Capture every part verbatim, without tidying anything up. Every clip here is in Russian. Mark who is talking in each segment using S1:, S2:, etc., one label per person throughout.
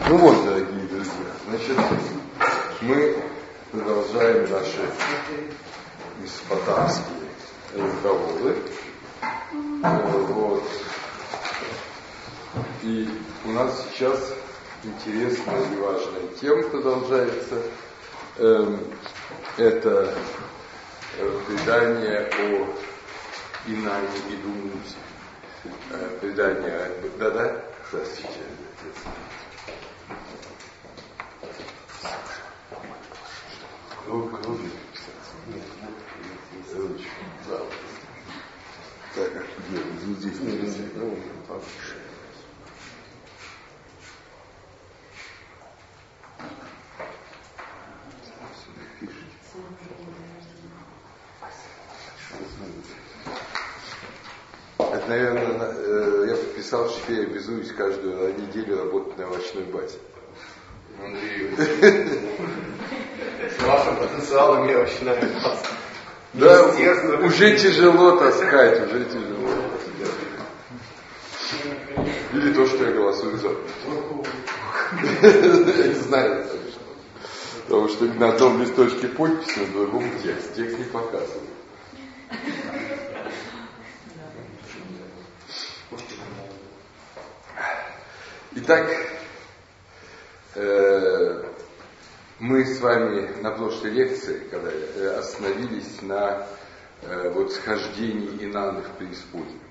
S1: Ну вот, дорогие друзья, значит, мы продолжаем наши месопотамские разговоры. Вот. И у нас сейчас интересная и важная тема продолжается. Это предание о Инанне и Думузе. Предание... Да-да? Здравствуйте. Так, где? Здесь. Это, наверное, я подписал, что я обязуюсь каждую неделю работать на овощной базе.
S2: Андрей, с вашим потенциалом я овощная база.
S1: Да, уже тяжело таскать, уже тяжело. Или то, что я голосую за. Я не знаю, потому что на одном листочке подпись, на другом текст. Текст не показывает. Итак, э, мы с вами на прошлой лекции, когда э, остановились на э, вот схождении Инанны в преисподнюю.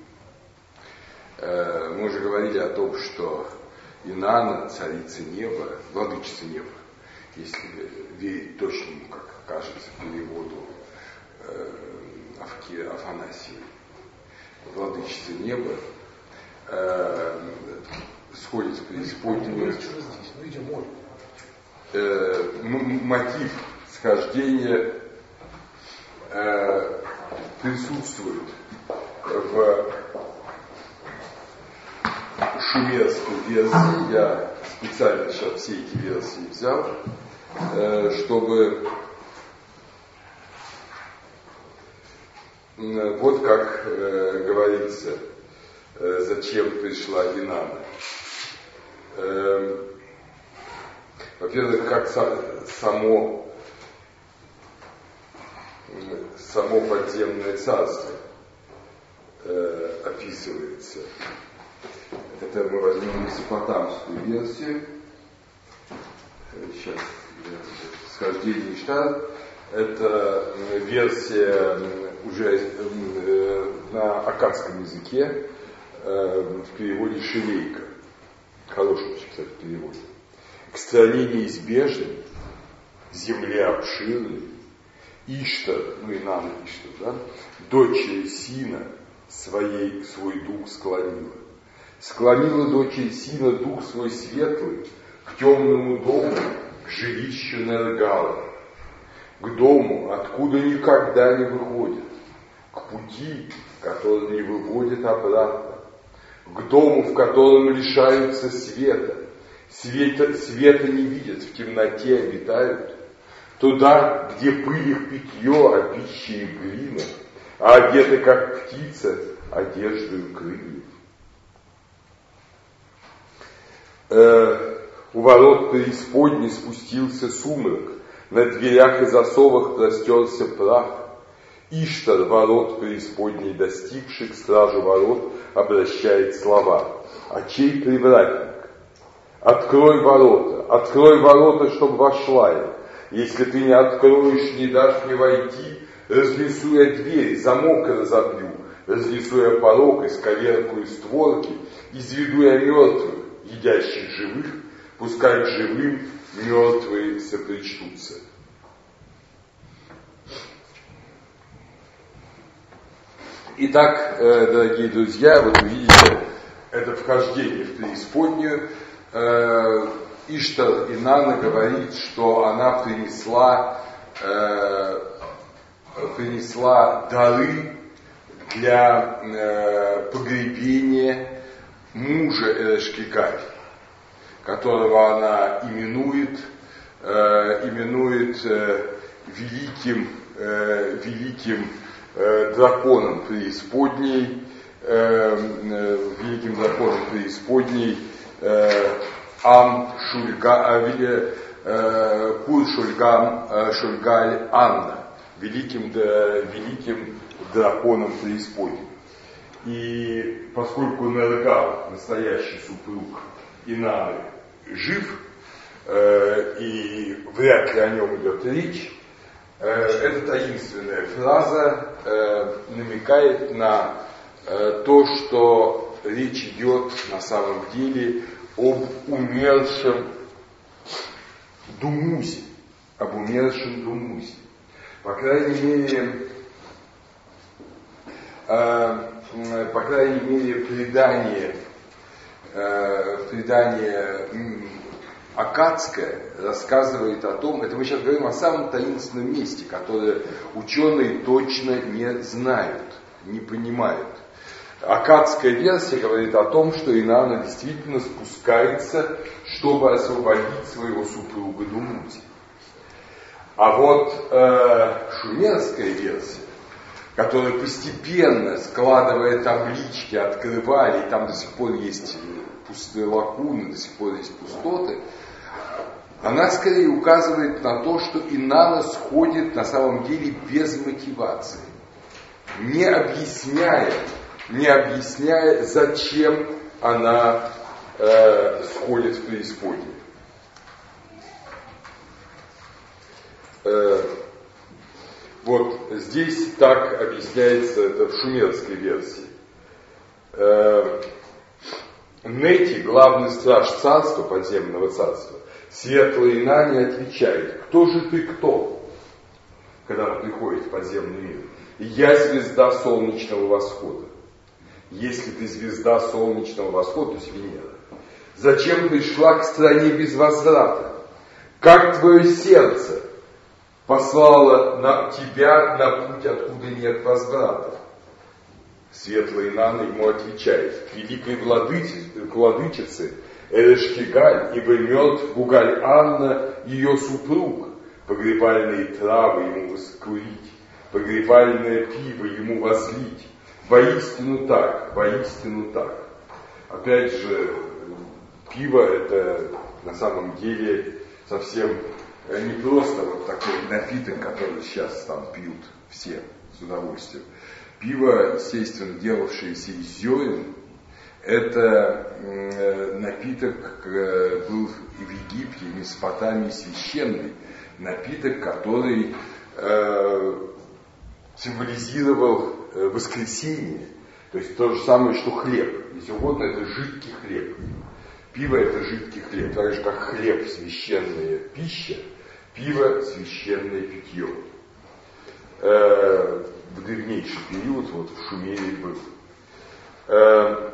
S1: Э, мы уже говорили о том, что Инанна, царица неба, владычица неба, если верить точному, как кажется, переводу э, Авки, Афанасьевой, владычица неба, э, сходит в преисподнюю. Э, мотив схождения э, присутствует в шумерской версии. Я специально сейчас все эти версии взял, э, чтобы э, вот как э, говорится, э, зачем пришла Инанна. Э, Во-первых, как само, само подземное царство э, описывается. Это мы возьмем месопотамскую версию. Сейчас схождение Иштар. Это версия уже э, на аккадском языке э, в переводе Шилейка. Хороший, кстати, перевод. К стране неизбежной, земле обширной, Иштар, ну и нам Иштар, да, дочери Сина своей, свой дух склонила. Склонила дочери Сина дух свой светлый к темному дому, к жилищу Нергала, к дому, откуда никогда не выходит, к пути, который не выводит обратно, к дому, в котором лишаются света, Света, света не видят, в темноте обитают, туда, где пыль их питье, а пища их глина, а одеты, как птица, одеждою крыльев. Э, у ворот преисподней спустился сумрак, на дверях и засовах простерся прах. Иштар, ворот преисподней достигший, к стражу ворот обращает слова: «А чей привратник? Открой ворота, открой ворота, чтоб вошла я. Если ты не откроешь, не дашь мне войти, разнесу я двери, замок разобью, разнесу я порог, исковеркую створки, изведу я мертвых, едящих живых, пускай к живым мертвые сопричтутся». Итак, дорогие друзья, вот вы видите это вхождение в преисподнюю. Иштар Инанна говорит, что она принесла, э, принесла дары для э, погребения мужа Эрешкигаль, которого она именует, э, именует э, великим, э, великим э, драконом преисподней, э, э, великим драконом преисподней, э, Ам Шульга, Кур Шульгам, Шульгаль Анна, великим, великим драконом преисподним. И поскольку Нергал, настоящий супруг Инанны, жив, э, и вряд ли о нем идет речь, э, эта таинственная фраза э, намекает на э, то, что речь идет на самом деле об умершем Думузе, об умершем Думузе. По крайней мере, э, по крайней мере, предание, э, предание аккадское рассказывает о том, это мы сейчас говорим о самом таинственном месте, которое ученые точно не знают, не понимают. Аккадская версия говорит о том, что Инанна действительно спускается, чтобы освободить своего супруга Думузи. А вот э, шумерская версия, которая постепенно, складывая таблички, открывали, и там до сих пор есть пустые лакуны, до сих пор есть пустоты, она скорее указывает на то, что Инанна сходит на самом деле без мотивации, не объясняя, не объясняя, зачем она э, сходит в преисподнюю. Э, вот здесь так объясняется это в шумерской версии. Э, Нети, главный страж царства, подземного царства, светлая Инанне отвечает: кто же ты кто, когда он приходит в подземный мир? Я звезда солнечного восхода. Если ты звезда солнечного восхода, то есть Венера, зачем пришла к стране без возврата? Как твое сердце послало на тебя на путь, откуда нет возврата? Светлая Инанна ему отвечает: к великой владычице, владычице Эрешкигаль, ибо мертв Гугаль Анна, ее супруг, погребальные травы ему воскурить, погребальное пиво ему возлить. Воистину так, воистину так. Опять же, пиво это на самом деле совсем не просто вот такой напиток, который сейчас там пьют все с удовольствием. Пиво, естественно, делавшееся из зерен, это напиток был и в Египте, и в Месопотамии священный напиток, который символизировал воскресение, то есть то же самое, что хлеб. Если угодно, это жидкий хлеб. Пиво это жидкий хлеб, так же как хлеб священная пища, пиво священное питье. Э, в древнейший период вот в Шумере был. Э,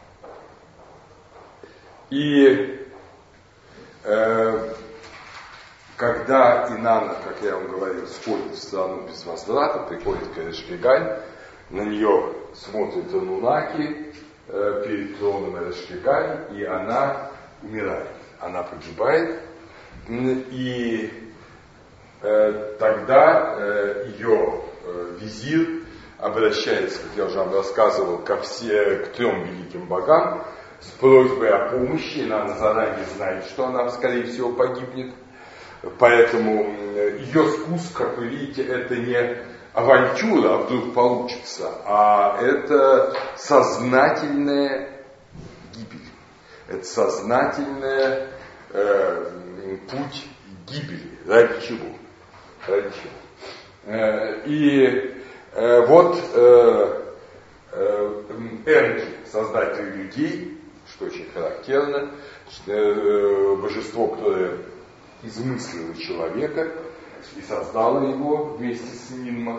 S1: и э, когда Инанна, как я вам говорил, сходит в страну без возврата, приходит к Эрешкигаль, на нее смотрит Анунаки э, перед троном Эрешкигаль, и она умирает, она погибает, и э, тогда э, ее э, визирь обращается, как я уже вам рассказывал, ко все, к трем великим богам с просьбой о помощи. Инанна заранее знает, что она, скорее всего, погибнет. Поэтому ее спуск, как вы видите, это не авантюра, а вдруг получится, а это сознательная гибель. Это сознательный э, путь гибели. Ради чего? Ради чего? Э, и э, вот э, э, Энки, создатель людей, что очень характерно, э, божество, которое измыслило человека и создало его вместе с Нинмах.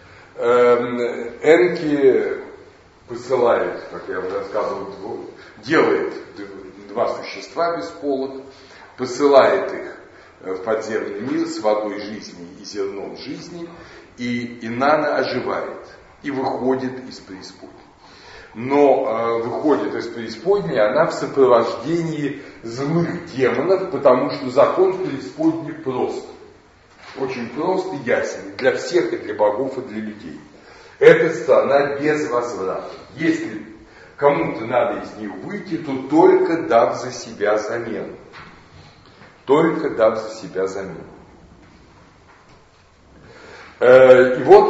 S1: Энки посылает, как я уже рассказывал, делает два существа бесполых, посылает их в подземный мир с водой жизни и зерном жизни, и Инанна оживает и выходит из преисподней. Но э, выходит из преисподней она в сопровождении злых демонов, потому что закон преисподней прост. Очень прост и ясен для всех, и для богов, и для людей. Это страна без возврата. Если кому-то надо из нее выйти, то только дав за себя замену. Только дав за себя замену. И вот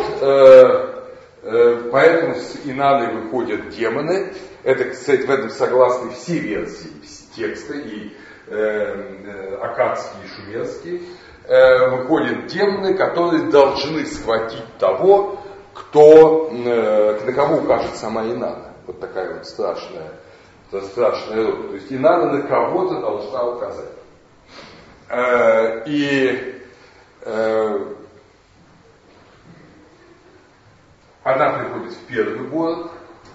S1: поэтому с Инаной выходят демоны. Это, кстати, в этом согласны все версии текста, и аккадские, и шумерские. Выходят демоны, которые должны схватить того, кто, на кого укажет сама Инанна. Вот такая вот страшная, страшная роль. То есть Инанна на кого-то должна указать. И она приходит в первый город,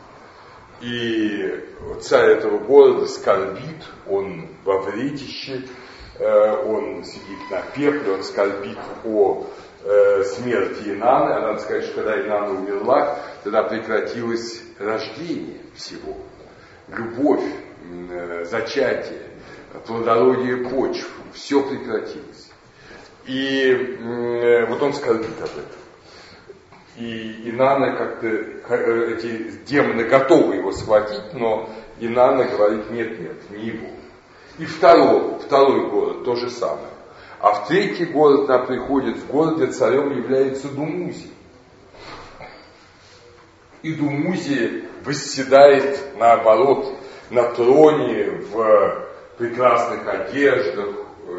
S1: и царь этого города скорбит, он во вретище, он сидит на пепле, он скорбит о смерти Инанны. А надо сказать, что когда Инанна умерла, тогда прекратилось рождение всего, любовь, зачатие, плодородие почв, все прекратилось. И вот он скорбит об этом. И Инанна как-то, эти демоны готовы его схватить, но Инанна говорит: нет, нет, не его. И второй, второй город то же самое. А в третий город она приходит, в город, где царем является Думузи. И Думузи восседает, наоборот, на троне в прекрасных одеждах,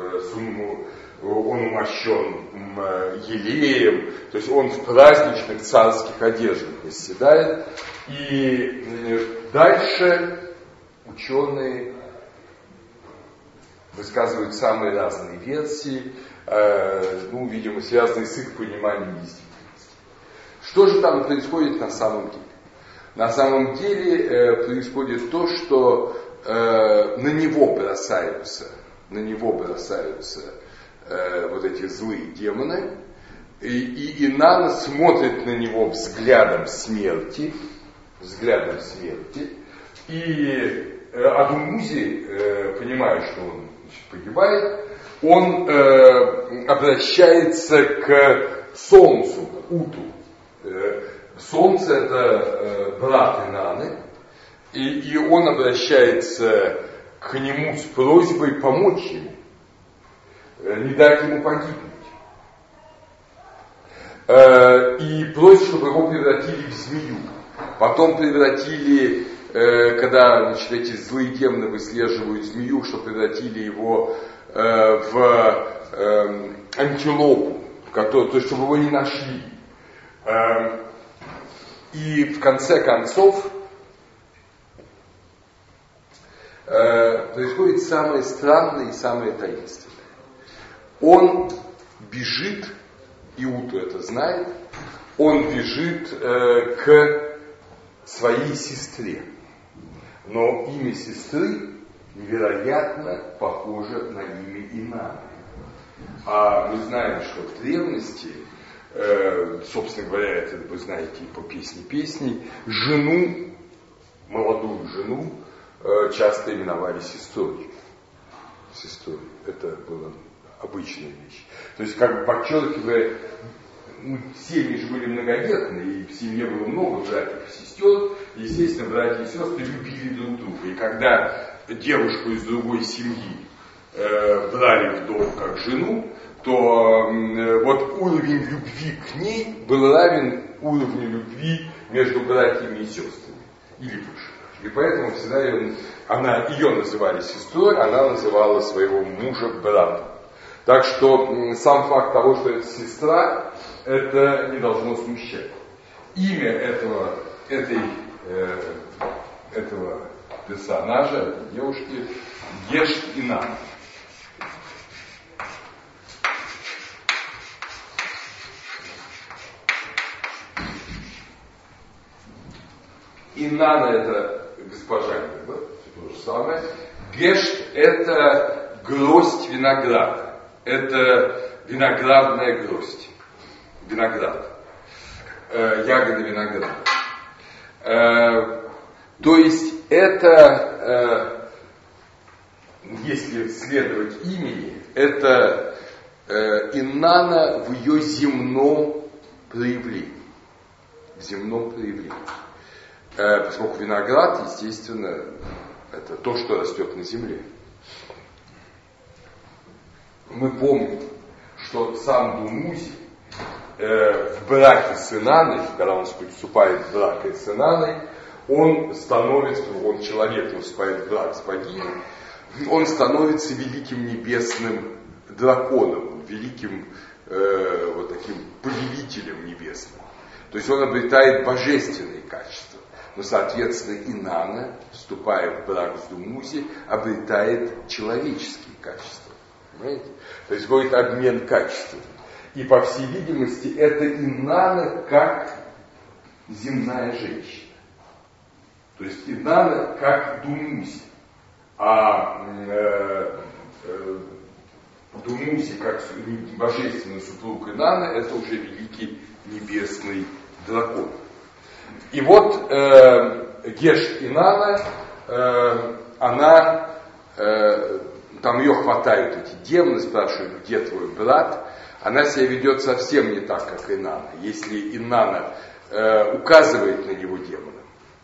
S1: он умощен елеем, то есть он в праздничных царских одеждах восседает. И дальше ученые высказывают самые разные версии, ну, видимо, связанные с их пониманием действительности. Что же там происходит на самом деле? На самом деле происходит то, что на него бросаются, на него бросаются вот эти злые демоны, и, и Инанна смотрит на него взглядом смерти, взглядом смерти, и Думузи, понимая, что он, значит, погибает, он э, обращается к солнцу, к Уту. Э, солнце — это э, брат Инанны, и, и он обращается к нему с просьбой помочь ему, не дать ему погибнуть. И просит, чтобы его превратили в змею. Потом превратили, когда, значит, эти злые демоны выслеживают змею, что превратили его в антилопу, то есть чтобы его не нашли. И в конце концов происходит самое странное и самое таинственное. Он бежит, и Уту это знает, он бежит э, к своей сестре. Но имя сестры невероятно похоже на имя Инанны. А мы знаем, что в древности, э, собственно говоря, это вы знаете по песне песней, жену, молодую жену, э, часто именовали сестрой. Сестрой. Это было обычная вещь. То есть, как бы подчеркивая, ну, семьи же были многодетные, и в семье было много братьев и сестер, и, естественно, братья и сестры любили друг друга. И когда девушку из другой семьи э, брали в дом как жену, то э, вот уровень любви к ней был равен уровню любви между братьями и сестрами, или выше. И поэтому всегда ее, она, ее называли сестрой, она называла своего мужа братом. Так что сам факт того, что это сестра, это не должно смущать. Имя этого, этой, э, этого персонажа, этой девушки, Гешт Инанна. Инанна — это госпожа Неба, то же самое. Гешт — это гроздь винограда. Это виноградная гроздь, виноград, э, ягоды винограда. Э, то есть это, э, если следовать имени, это э, Инанна в ее земном проявлении. В земном проявлении. Э, поскольку виноград, естественно, это то, что растет на земле. Мы помним, что сам Думузи э, в браке с Инаной, когда он вступает в брак с Инаной, он становится, он человек, он вступает в брак с богиней, он становится великим небесным драконом, великим э, вот таким повелителем небесным. То есть он обретает божественные качества. Но, соответственно, Инанна, вступая в брак с Думузи, обретает человеческие качества. Понимаете? То есть будет обмен качествами. И, по всей видимости, это Инанна как земная женщина. То есть Инанна как Думузи. А э, э, Думузи как божественный супруг Инанны, это уже великий небесный дракон. И вот э, Гешт Инанна, э, она, э, там ее хватают эти демоны, спрашивают, где твой брат. Она себя ведет совсем не так, как Инанна. Если Инанна э, указывает на него демонам,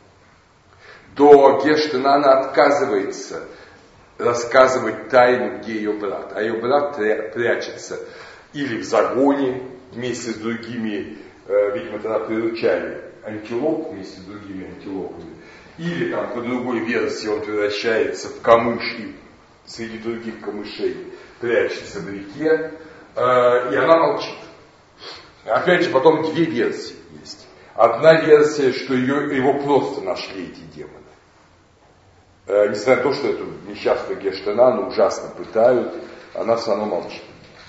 S1: то Гешт Инанна отказывается рассказывать тайну, где ее брат. А ее брат прячется или в загоне вместе с другими, э, видимо, тогда приручали антилоп вместе с другими антилопами, или там по другой версии он превращается в камыш и среди других камышей прячется в реке, э, и она молчит. Опять же, потом две версии есть. Одна версия, что ее, его просто нашли эти демоны. Э, несмотря на то, что эту несчастную Гешт Инанну ужасно пытают, она все равно молчит.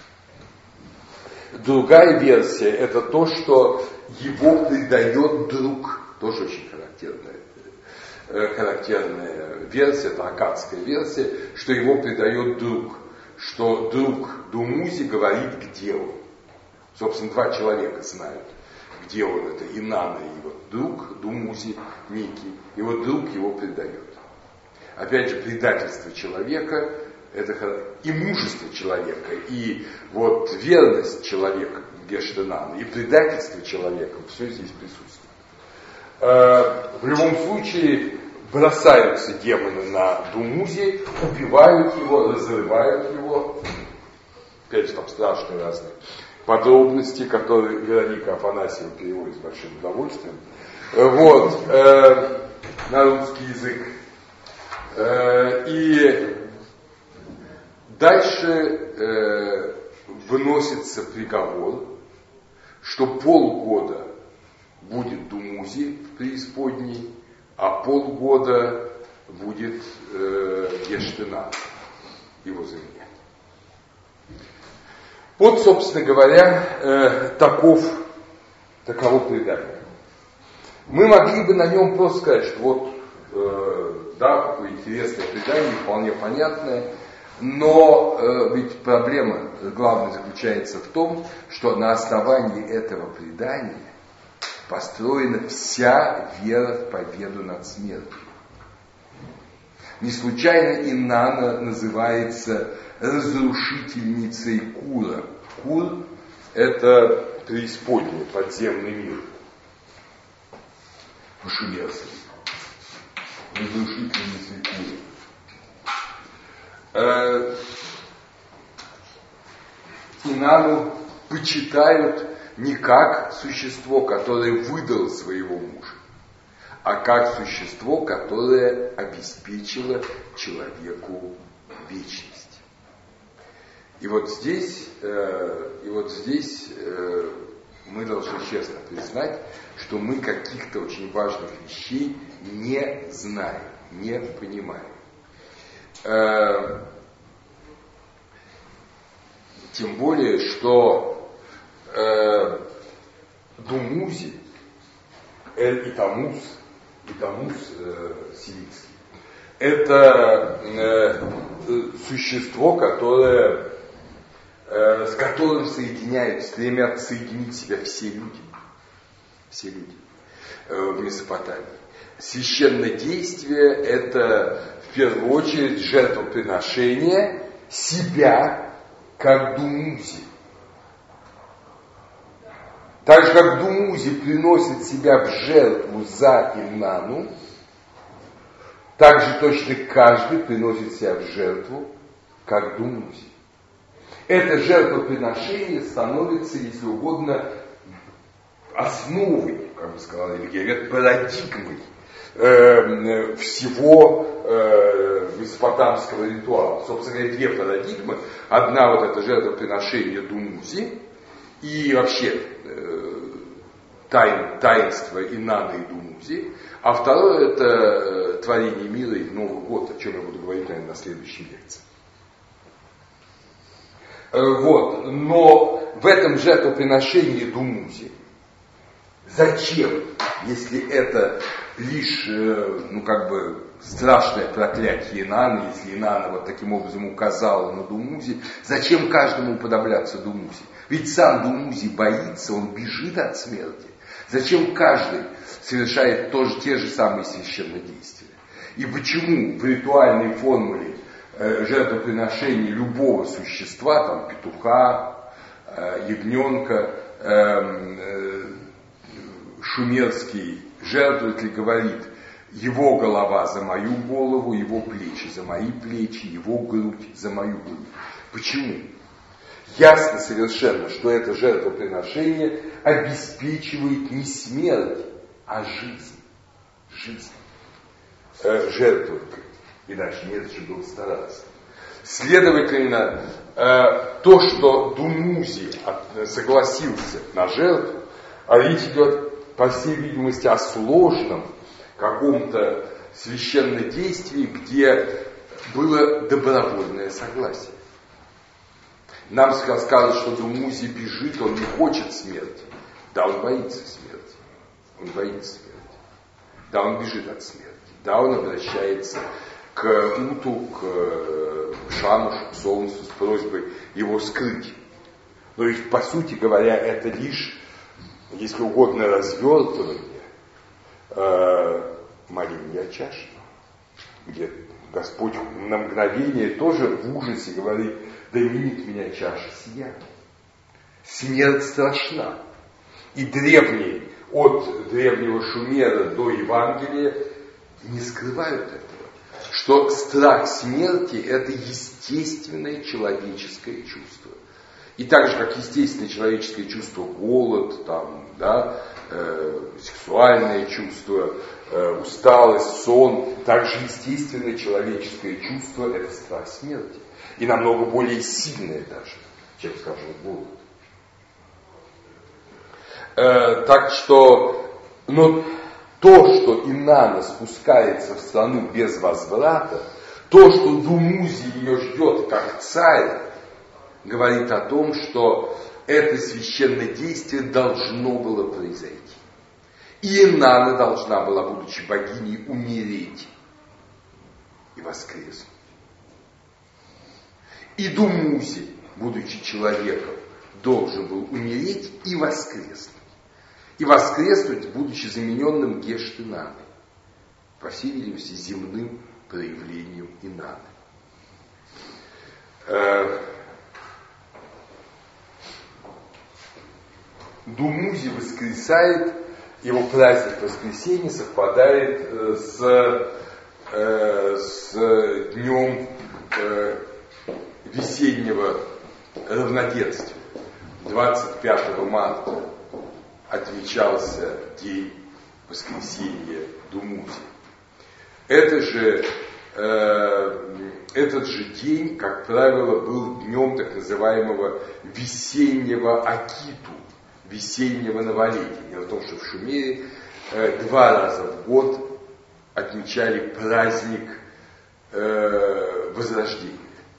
S1: Другая версия, это то, что его предает друг, тоже очень характерная, э, характерная версия, это аккадская версия, что его предает друг, что друг Думузи говорит, где он. Собственно, два человека знают, где он, это Инанна и его друг Думузи некий, и вот друг его предает. Опять же, предательство человека, это и мужество человека, и вот верность человека, Гешт Инанны, и предательство человека, все здесь присутствует. В любом случае, бросаются демоны на Думузи, убивают его, разрывают его. Опять же, там страшные разные подробности, которые Вероника Афанасьева переводит с большим удовольствием. Вот, э, на русский язык. Э, и дальше э, выносится приговор, что полгода будет Думузи в преисподней, а полгода будет э, Гешт Инанна, его заменять. Вот, собственно говоря, э, таков, таково предание. Мы могли бы на нем просто сказать, что вот, э, да, какое интересное предание, вполне понятное, но э, ведь проблема главная заключается в том, что на основании этого предания построена вся вера в победу над смертью. Не случайно Инанна называется разрушительницей Кура. Кур – это преисподняя, подземный мир. По-шумерски. Разрушительницей Кура. Инанну почитают не как существо, которое выдало своего мужа, а как существо, которое обеспечило человеку вечность. И вот здесь, э, и вот здесь э, мы должны честно признать, что мы каких-то очень важных вещей не знаем, не понимаем. Э, тем более, что э, Думузи, Эль и Тамуз, и Тамуз э, сирийский, это э, существо, которое, э, с которым соединяют, стремятся соединить себя все люди, все люди э, в Месопотамии. Священное действие – это в первую очередь жертвоприношение себя как Думузи. Так же, как Думузи приносит себя в жертву за Иннану, так же точно каждый приносит себя в жертву, как Думузи. Это жертвоприношение становится, если угодно, основой, как бы сказал Ильгерет, парадигмой э, всего э, месопотамского ритуала. Собственно говоря, две парадигмы. Одна вот это жертвоприношение Думузи и вообще э, тайн, таинство Инанны и Думузи. А второе это э, творение мира и Новый год, о чем я буду говорить, наверное, на следующей лекции. Э, вот. Но в этом жертвоприношении Думузи зачем, если это лишь, ну как бы, страшное проклятие Инанны, если Инанна вот таким образом указала на Думузи, зачем каждому уподобляться Думузи? Ведь сам Думузи боится, он бежит от смерти. Зачем каждый совершает тоже те же самые священнодействия? И почему в ритуальной формуле э, жертвоприношения любого существа, там петуха, э, ягненка, э, э, шумерский жертвователь говорит: его голова за мою голову, его плечи за мои плечи, его грудь за мою грудь. Почему? Ясно совершенно, что это жертвоприношение обеспечивает не смерть, а жизнь. Жизнь. Э, жертву. Иначе не зачем было стараться. Следовательно, э, то, что Думузи согласился на жертву, а речь идет, по всей видимости, о сложном каком-то священнодействии, где было добровольное согласие. Нам скажут, что Думузи бежит, он не хочет смерти. Да, он боится смерти. Он боится смерти. Да, он бежит от смерти. Да, он обращается к Уту, к Шамушу, к Солнцу с просьбой его скрыть. Но ведь, по сути говоря, это лишь, если угодно, развертывание э, моления Чашина, где Господь на мгновение тоже в ужасе говорит: да минит меня чаша сия. Смерть страшна. И древние, от древнего Шумера до Евангелия, не скрывают этого, что страх смерти – это естественное человеческое чувство. И так же, как естественное человеческое чувство голод, там, да, э, сексуальное чувство, э, усталость, сон, также естественное человеческое чувство – это страх смерти. И намного более сильное даже, чем, скажем, голод. Э, так что, но то, что Инанна спускается в страну без возврата, то, что Думузи ее ждет как царь, говорит о том, что это священное действие должно было произойти. И Инанна должна была, будучи богиней, умереть и воскреснуть. И Думузи, будучи человеком, должен был умереть и воскреснуть. И воскреснуть, будучи замененным Гешт Инанной, по всей видимости, земным проявлением Инанны. Думузи воскресает, его праздник воскресенья совпадает с, с днем весеннего равноденствия. двадцать пятого марта отмечался день воскресения Думузи. Это же, э, этот же день, как правило, был днем так называемого весеннего Акиту, весеннего новолетия. Дело в том, что в Шумере э, два раза в год отмечали праздник э, Возрождения,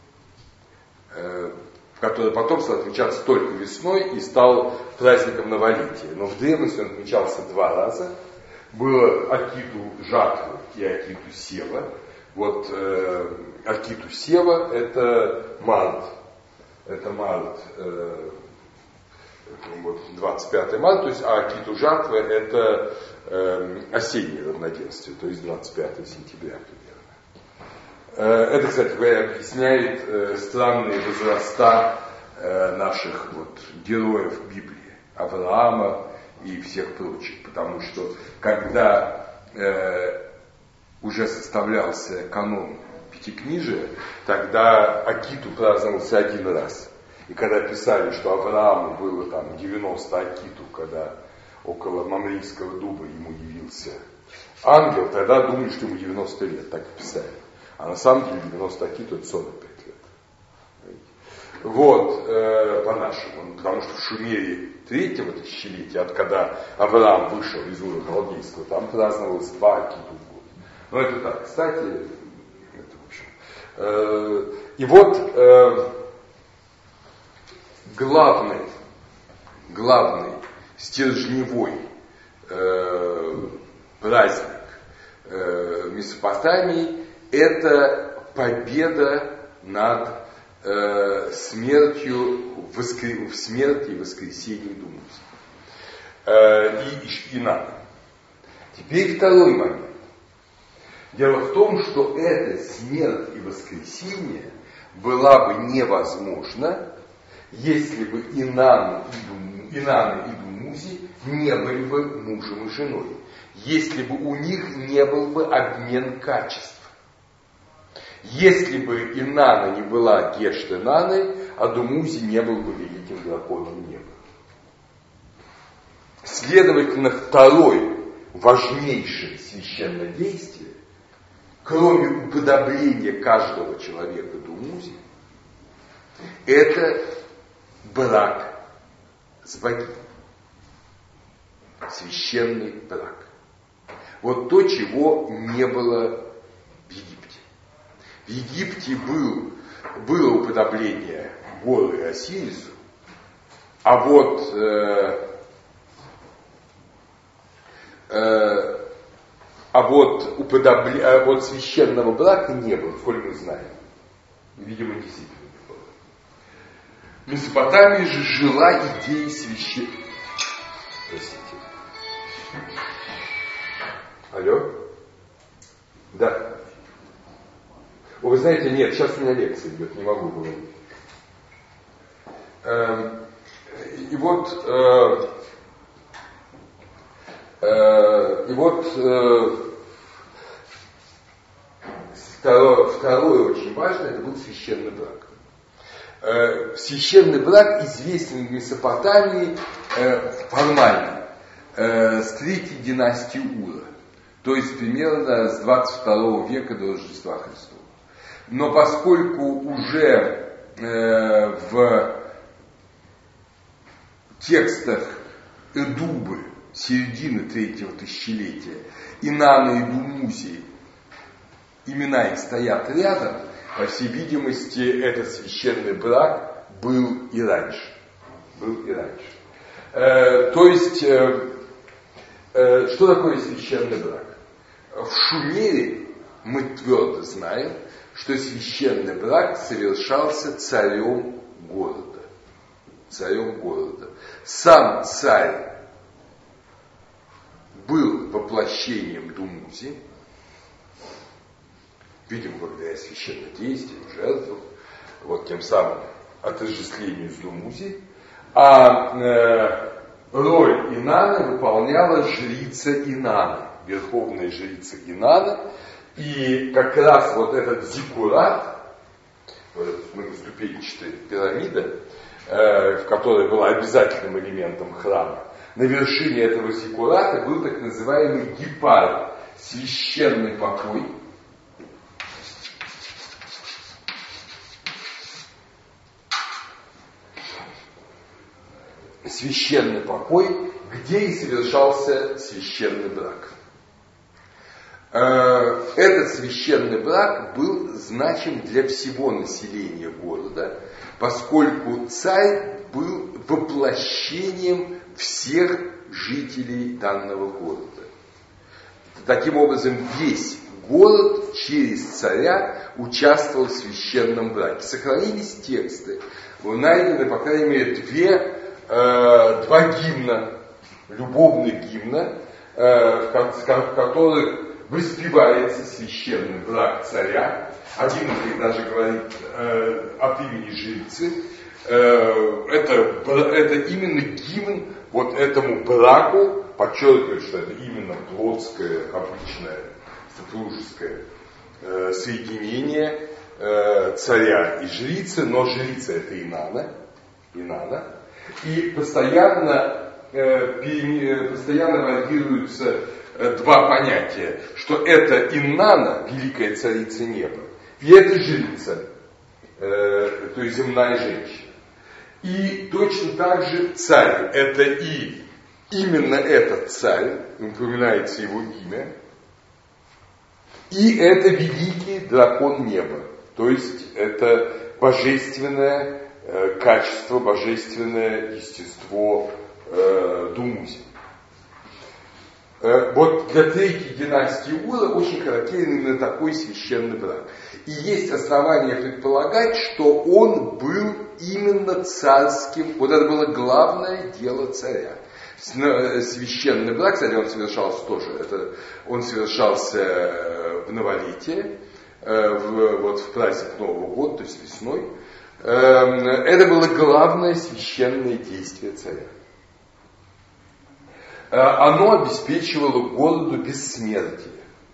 S1: э, который потом стал отмечаться только весной и стал праздником новолетия. Но в древности он отмечался два раза. Было Акиту жатвы и Акиту сева. Вот э, Акиту сева это март. Это март, э, вот двадцать пятого марта, то есть, а Акиту жатвы это э, осеннее равноденствие, то есть двадцать пятого сентября примерно. Э, это, кстати говоря, объясняет э, странные возраста э, наших вот, героев Библии. Авраама и всех прочих. Потому что когда э, уже составлялся канон Пятикнижия, тогда Акиту праздновался один раз. И когда писали, что Аврааму было там девяносто Акиту, когда около Мамрийского дуба ему явился ангел, тогда думали, что ему девяносто лет, так и писали. А на самом деле девяносто Акиту это сорок пять лет. Вот, э, по-нашему, потому что в Шумере третьего тысячелетия, от когда Авраам вышел из Ура Халдейского, там праздновалось два Акиту в год. Но это так, кстати, это в общем. Э, и вот э, главный, главный стержневой э, праздник э, Месопотамии – это победа над э, смертью, воскр... в смерти и воскресении Думуса э, и Инана. Теперь второй момент. Дело в том, что эта смерть и воскресение была бы невозможна, если бы Инан и, Дум... Инан и Думузи не были бы мужем и женой, если бы у них не был бы обмен качеств. Если бы Инана не была Гештенаной, а Думузи не был бы великим драконом неба. Следовательно, второе важнейшее священное действие, кроме уподобления каждого человека Думузи, это брак с богиней. Священный брак. Вот то, чего не было в Египте. В Египте был, было уподобление Гору и Осирису, а вот, э, э, а, вот уподобле, а вот священного брака не было, сколь мы знаем. Видимо, действительно не было. В Месопотамии же жила идея священного. Простите. Алло? Да. Вы знаете, нет, сейчас у меня лекция идет, не могу говорить. Эм, и вот, э, э, и вот э, второе, второе очень важное, это был священный брак. Э, священный брак известен в Месопотамии э, формально э, с третьей династии Ура, то есть примерно с двадцать второго века до Рождества Христова. Но поскольку уже э, в текстах Эдубы середины третьего тысячелетия Инана и Думузи, имена их стоят рядом, по всей видимости, этот священный брак был и раньше. Был и раньше. Э, то есть, э, э, что такое священный брак? В Шумере мы твердо знаем, что священный брак совершался царем города. Царем города. Сам царь был воплощением Думузи, видимо, благодаря священнодействию, жертвам, вот тем самым отождествлению с Думузи, а э, роль Инаны выполняла жрица Инаны, верховная жрица Инана. И как раз вот этот зиккурат, вот эта многоступенчатая пирамида, э, в которой была обязательным элементом храма, на вершине этого зиккурата был так называемый гипар, священный покой. Священный покой, где и совершался священный брак. Этот священный брак был значим для всего населения города, поскольку царь был воплощением всех жителей данного города. Таким образом, весь город через царя участвовал в священном браке. Сохранились тексты, найдены, по крайней мере, две, э, два гимна, любовных гимна, э, в которых воспевается священный брак царя. Один из них даже говорит э, от имени жрицы. Э, это, это именно гимн вот этому браку подчеркивает, что это именно плотское, обычное, супружеское э, соединение э, царя и жрицы, но жрица это Инанна, Инанна, и постоянно, э, пере, постоянно варьируются э, два понятия, что это Инанна, великая царица неба, и это жрица, э, то есть земная женщина. И точно так же царь, это и именно этот царь, упоминается его имя, и это великий дракон неба, то есть это божественное э, качество, божественное естество э, Думузи. Э, вот для третьей династии Ура очень характерен именно такой священный брак. И есть основания предполагать, что он был именно царским, вот это было главное дело царя. Священный брак, кстати, он совершался тоже, это, он совершался в новолетие, в, вот в праздник Нового года, то есть весной. Это было главное священное действие царя. Оно обеспечивало городу бессмертие.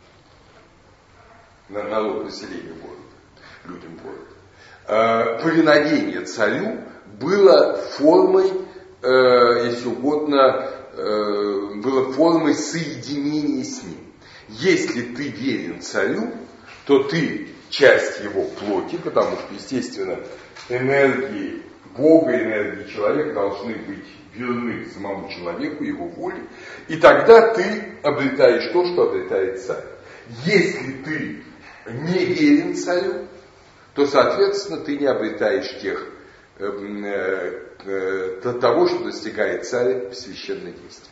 S1: Народ, население города, людям города. Повиновение царю было формой, если угодно, было формой соединения с ним. Если ты верен царю, то ты часть его плоти, потому что, естественно, энергии Бога, энергии человека должны быть верны самому человеку, его воле, и тогда ты обретаешь то, что обретает царь. Если ты не верен царю, то, соответственно, ты не обретаешь тех, э, э, э, того, что достигает царь в священном действии.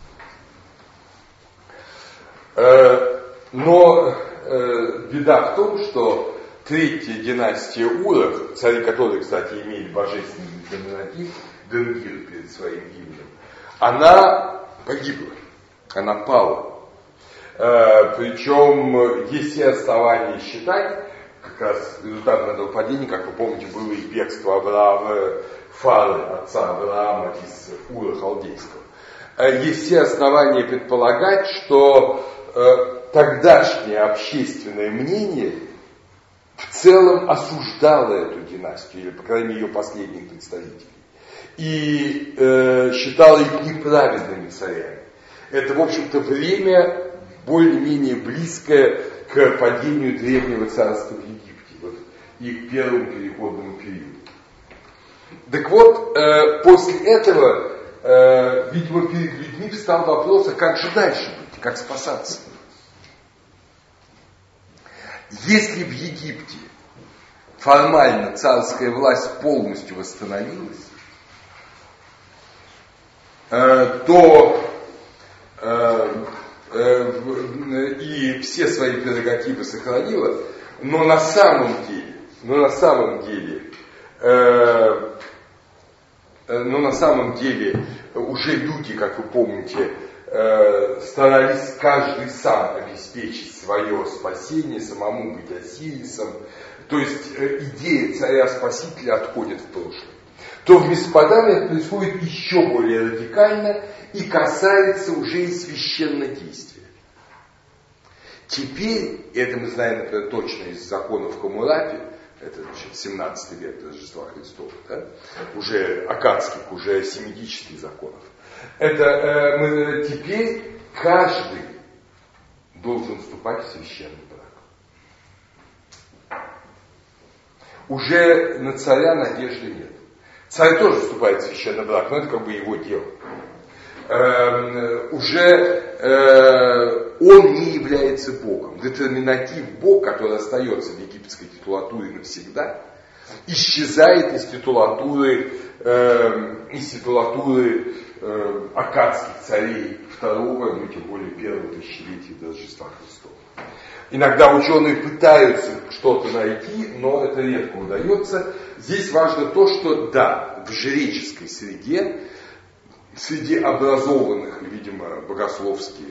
S1: Э, но э, беда в том, что третья династия Уров, цари которой, кстати, имели божественный номинатив, Денгир перед своим именем, она погибла, она пала. Э, причем есть все основания считать, как раз результатом этого падения, как вы помните, было и бегство Авраама, Фары, отца Авраама из Ура Халдейского. Э, есть все основания предполагать, что э, тогдашнее общественное мнение в целом осуждало эту династию, или, по крайней мере, ее последних представителей, и э, считало их неправедными царями. Это, в общем-то, время более-менее близкое к падению древнего царства в Египте, вот, и к первому переходному периоду. Так вот, э, после этого, э, видимо, перед людьми встал вопрос, а как же дальше быть, как спасаться? Если в Египте формально царская власть полностью восстановилась, э, то э, э, и все свои прерогативы сохранила, но на самом деле, но на самом деле, э, но на самом деле уже люди, как вы помните, старались каждый сам обеспечить свое спасение, самому быть Осирисом. То есть идея царя-спасителя отходит в прошлое. То в Месопотамии это происходит еще более радикально и касается уже и священнодействия. Теперь, это мы знаем, например, точно из законов Хаммурапи, это значит, семнадцатый век до Рождества Христова, да? Уже аккадских, уже семитических законов. Это э, мы, теперь каждый должен вступать в священный брак. Уже на царя надежды нет. Царь тоже вступает в священный брак, но это как бы его дело. Э, уже э, он не является Богом. Детерминатив Бог, который остается в египетской титулатуре навсегда, исчезает из титулатуры, э, из титулатуры э, аккадских царей второго, ну тем более первого тысячелетия до Рождества Христова. Иногда ученые пытаются что-то найти, но это редко удается. Здесь важно то, что да, в жреческой среде, среди образованных, видимо, богословски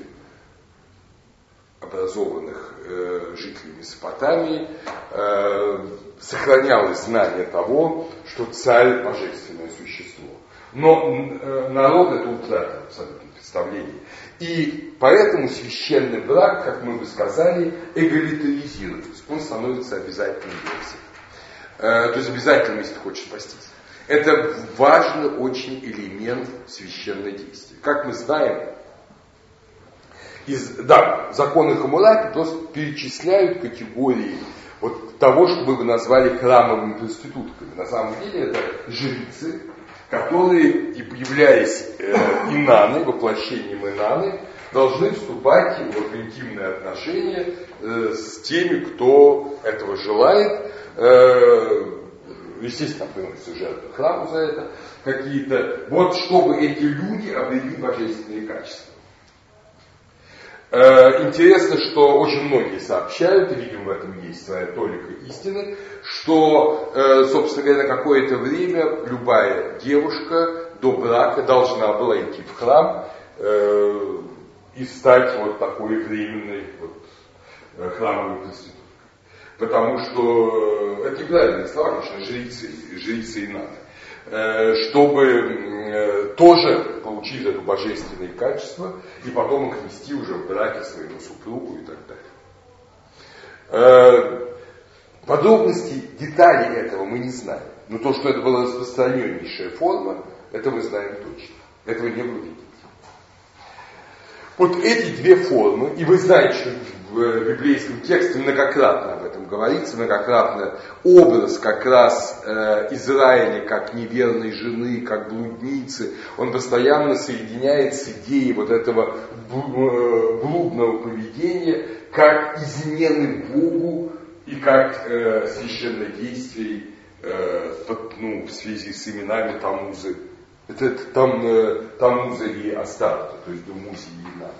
S1: образованных э, жителей Месопотамии э, сохранялось знание того, что царь – божественное существо. Но э, народ это утратил абсолютно представление. И поэтому священный брак, как мы бы сказали, эгалитаризируется. Он становится обязательным версией. Э, то есть обязательным, если ты хочешь спастись. Это важный очень элемент священного действия. Как мы знаем, из, да, законы Хаммурапи просто перечисляют категории вот того, что мы бы назвали храмовыми проститутками. На самом деле это жрицы, которые, являясь э, инаной, воплощением инаны, должны вступать в интимные отношения э, с теми, кто этого желает. Э, естественно, приносятся жертвы храму за это какие-то. Вот чтобы эти люди обрели божественные качества. Интересно, что очень многие сообщают, и, видимо, в этом есть своя толика истины, что, собственно говоря, на какое-то время любая девушка до брака должна была идти в храм и стать вот такой временной вот, храмовой проституткой. Потому что, это неправильные слова, конечно, жрицы, жрицы и надо, чтобы тоже получить это божественное качество и потом их нести уже в браке своему супругу и так далее. Подробности, детали этого мы не знаем. Но то, что это была распространеннейшая форма, это мы знаем точно. Этого не было видеть. Вот эти две формы, и вы знаете, что в библейском тексте многократно об этом говорится, многократно образ как раз э, Израиля как неверной жены, как блудницы, он постоянно соединяет с идеей вот этого блудного поведения, как измены Богу и как э, священнодействий э, ну, в связи с именами Тамузы. Это, это там, э, Тамуза и Астарта, то есть Думузи и Инан.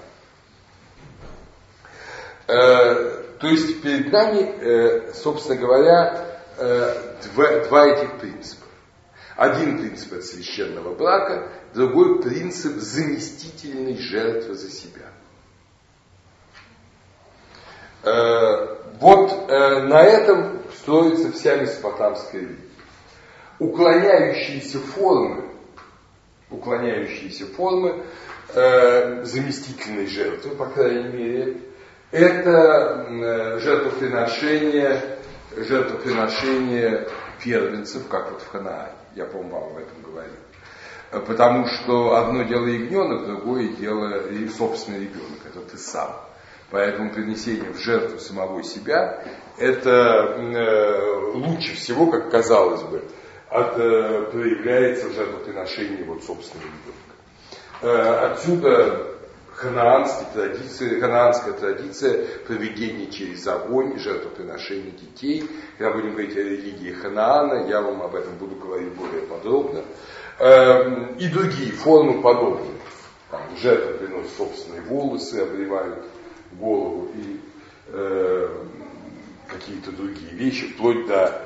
S1: Э, то есть перед нами, э, собственно говоря, э, два, два этих принципа. Один принцип от священного брака, другой принцип заместительной жертвы за себя. Э, вот э, на этом строится вся месопотамская религия. Уклоняющиеся формы, уклоняющиеся формы э, заместительной жертвы, по крайней мере, это э, жертвоприношение, жертвоприношение первенцев, как вот в Ханаане. Я, по-моему, вам об этом говорил. Потому что одно дело ягненок, другое дело и собственный ребенок. Это ты сам. Поэтому принесение в жертву самого себя, это э, лучше всего, как казалось бы, от, э, проявляется в жертвоприношении вот собственного ребенка. Э, отсюда ханаанские традиции, ханаанская традиция проведения через огонь, жертвоприношения детей. Когда будем говорить о религии Ханаана, я вам об этом буду говорить более подробно. Э, и другие формы подобные. Там, жертвы приносят собственные волосы, обревают голову и э, какие-то другие вещи, вплоть до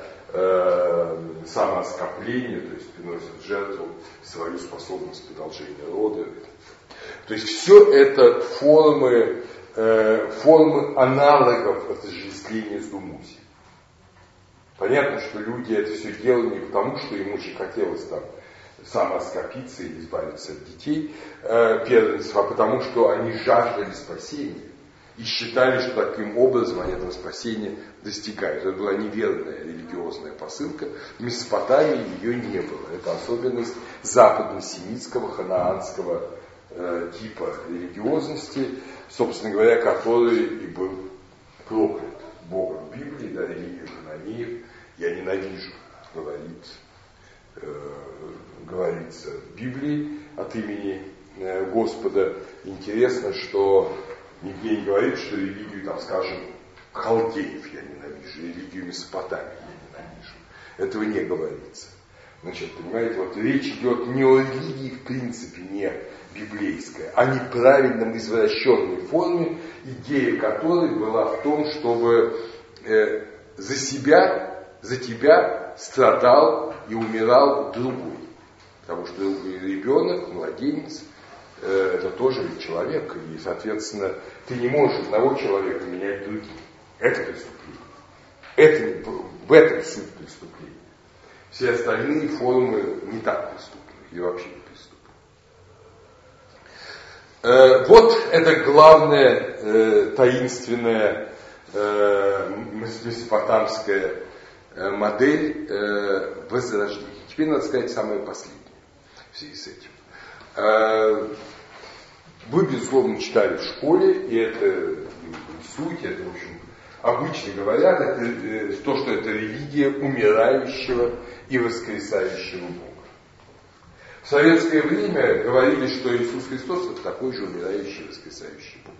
S1: э, самооскопления, то есть приносят в жертву свою способность продолжения рода. То есть все это формы, э, формы аналогов отождествления с Думузи. Понятно, что люди это все делали не потому, что им очень хотелось там самооскопиться или избавиться от детей э, первенцев, а потому, что они жаждали спасения и считали, что таким образом они этого спасения достигают. Это была неверная религиозная посылка. В Месопотамии ее не было. Это особенность западно-семитского, ханаанского э, типа религиозности, собственно говоря, который и был проклят Богом в Библии, да, религию хананеев. Я ненавижу, говорит, э, говорится в Библии от имени э, Господа. Интересно, что нигде не говорит, что религию, там, скажем, халдеев я ненавижу, религию Месопотамии я ненавижу. Этого не говорится. Значит, понимаете, вот речь идет не о религии в принципе, не библейской, а неправильном извращенной форме, идея которой была в том, чтобы э, за себя, за тебя страдал и умирал другой. Потому что ребенок, младенец, это тоже ведь человек, и, соответственно, ты не можешь одного человека менять другим. Это преступление. Это, в этом суть преступления. Все остальные формы не так преступны. и вообще не преступен. Э, вот это главная э, таинственная э, месопотамская э, модель э, возрождения. Теперь надо сказать самое последнее в связи с этим. Э, вы, безусловно, читали в школе, и это суть, это, в общем, обычно говорят, это, э, то, что это религия умирающего и воскресающего Бога. В советское время говорили, что Иисус Христос это такой же умирающий и воскресающий Бог.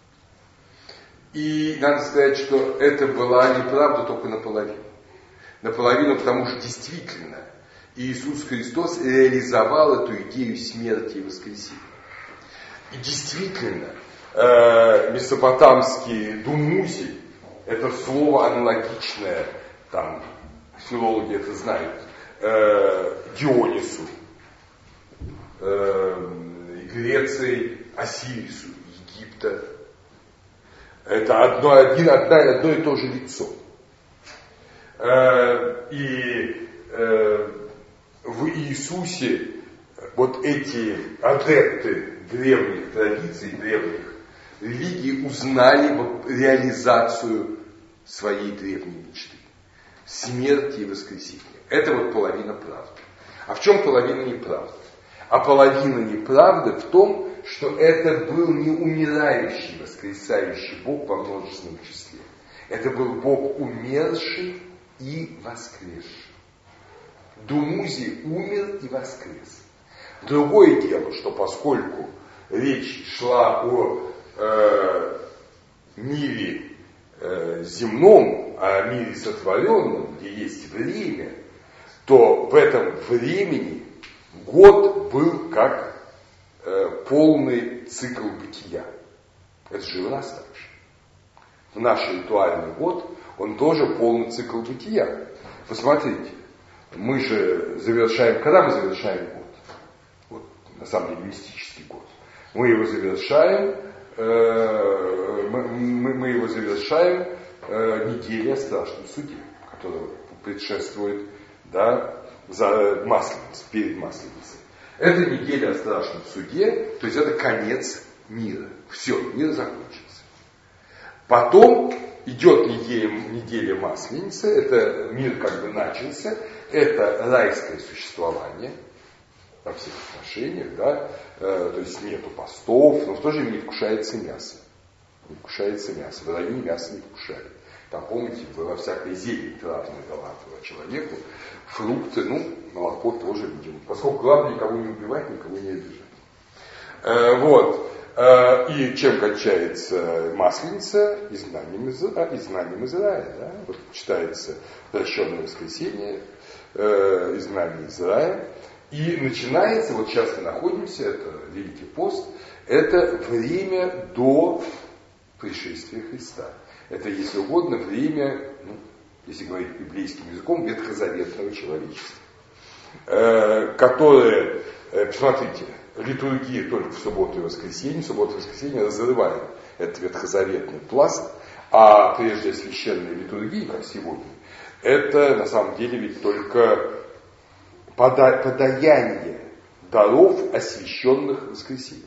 S1: И надо сказать, что это была неправда только наполовину. Наполовину, потому что действительно Иисус Христос реализовал эту идею смерти и воскресения. И действительно, э, месопотамский думузи, это слово аналогичное, там, филологи это знают, э, Дионису, э, Греции, Осирису, Египта. Это одно, один, одно, одно и то же лицо. Э, и э, в Иисусе вот эти адепты древних традиций, древних религий узнали реализацию своей древней мечты. Смерти и воскресения. Это вот половина правды. А в чем половина неправды? А половина неправды в том, что это был не умирающий, воскресающий Бог во множественном числе. Это был Бог умерший и воскресший. Думузи умер и воскрес. Другое дело, что поскольку речь шла о э, мире э, земном, о мире сотворенном, где есть время, то в этом времени год был как э, полный цикл бытия. Это же у нас так же. В наш ритуальный год он тоже полный цикл бытия. Посмотрите, мы же завершаем, когда мы завершаем год? Вот, на самом деле мистический год. Мы его завершаем, э, мы, мы его завершаем э, неделей о страшном суде, которая предшествует, да, за Масленицей, перед Масленицей. Это неделя о страшном суде, то есть это конец мира. Все, мир закончился. Потом идет неделя, неделя Масленицы, это мир как бы начался, это райское существование во всех отношениях, да, э, то есть нету постов, но в то же время не вкушается мясо. Не вкушается мясо, в районе мясо не вкушали. Там, помните, была всякая зелень травная дала человеку, фрукты, ну, молоко тоже, видимо. Поскольку главное никого не убивать, никого не обижать. Э, вот. Э, и чем кончается Масленица? Изгнанием из, а, изгнанием из рая. Да? Вот читается прощенное воскресенье, э, изгнание из рая. И начинается, вот сейчас мы находимся, это Великий пост, это время до пришествия Христа. Это, если угодно, время, ну, если говорить библейским языком, ветхозаветного человечества, э, которое, э, посмотрите, литургия только в субботу и воскресенье, в субботу и воскресенье разрывает этот ветхозаветный пласт, а прежде священная литургия, как сегодня, это на самом деле ведь только пода- подаяние даров, освященных в воскресенье.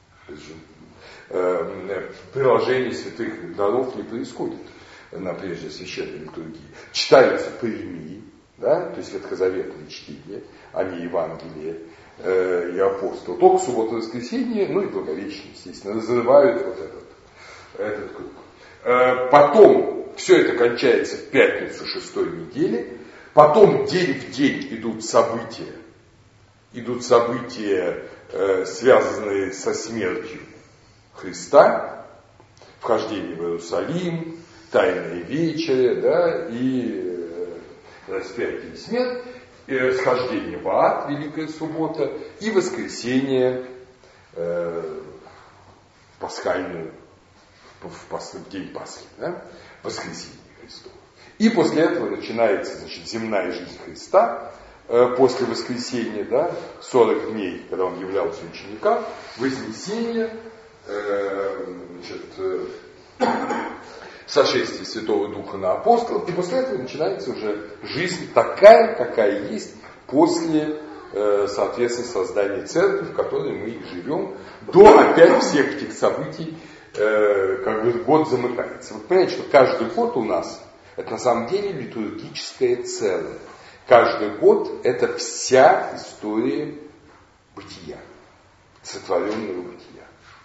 S1: Приложение святых даров не происходит на прежде священной литургии. Читаются паремии, да, то есть ветхозаветные чтения, а не Евангелие э, и апостол. Только в субботу и воскресенье, ну и благовещение, естественно, разрывают вот этот, этот круг. Э, потом все это кончается в пятницу шестой недели. Потом день в день идут события, идут события, э, связанные со смертью Христа, вхождение в Иерусалим, тайная вечеря, да, и э, распятие и смерть, э, схождение в ад, Великая суббота, и воскресенье э, пасхальную, в, пас, в день Пасхи, да, воскресенье Христова. И после этого начинается, значит, земная жизнь Христа, э, после воскресения, да, сорок дней, когда он являлся ученикам, вознесение, значит, сошествие Святого Духа на апостолов, и после этого начинается уже жизнь такая, какая есть после соответственно, создания церкви, в которой мы живем, до опять всех этих событий, как бы год замыкается. Вы понимаете, что каждый год у нас это на самом деле литургическое целое. Каждый год это вся история бытия, сотворенного бытия.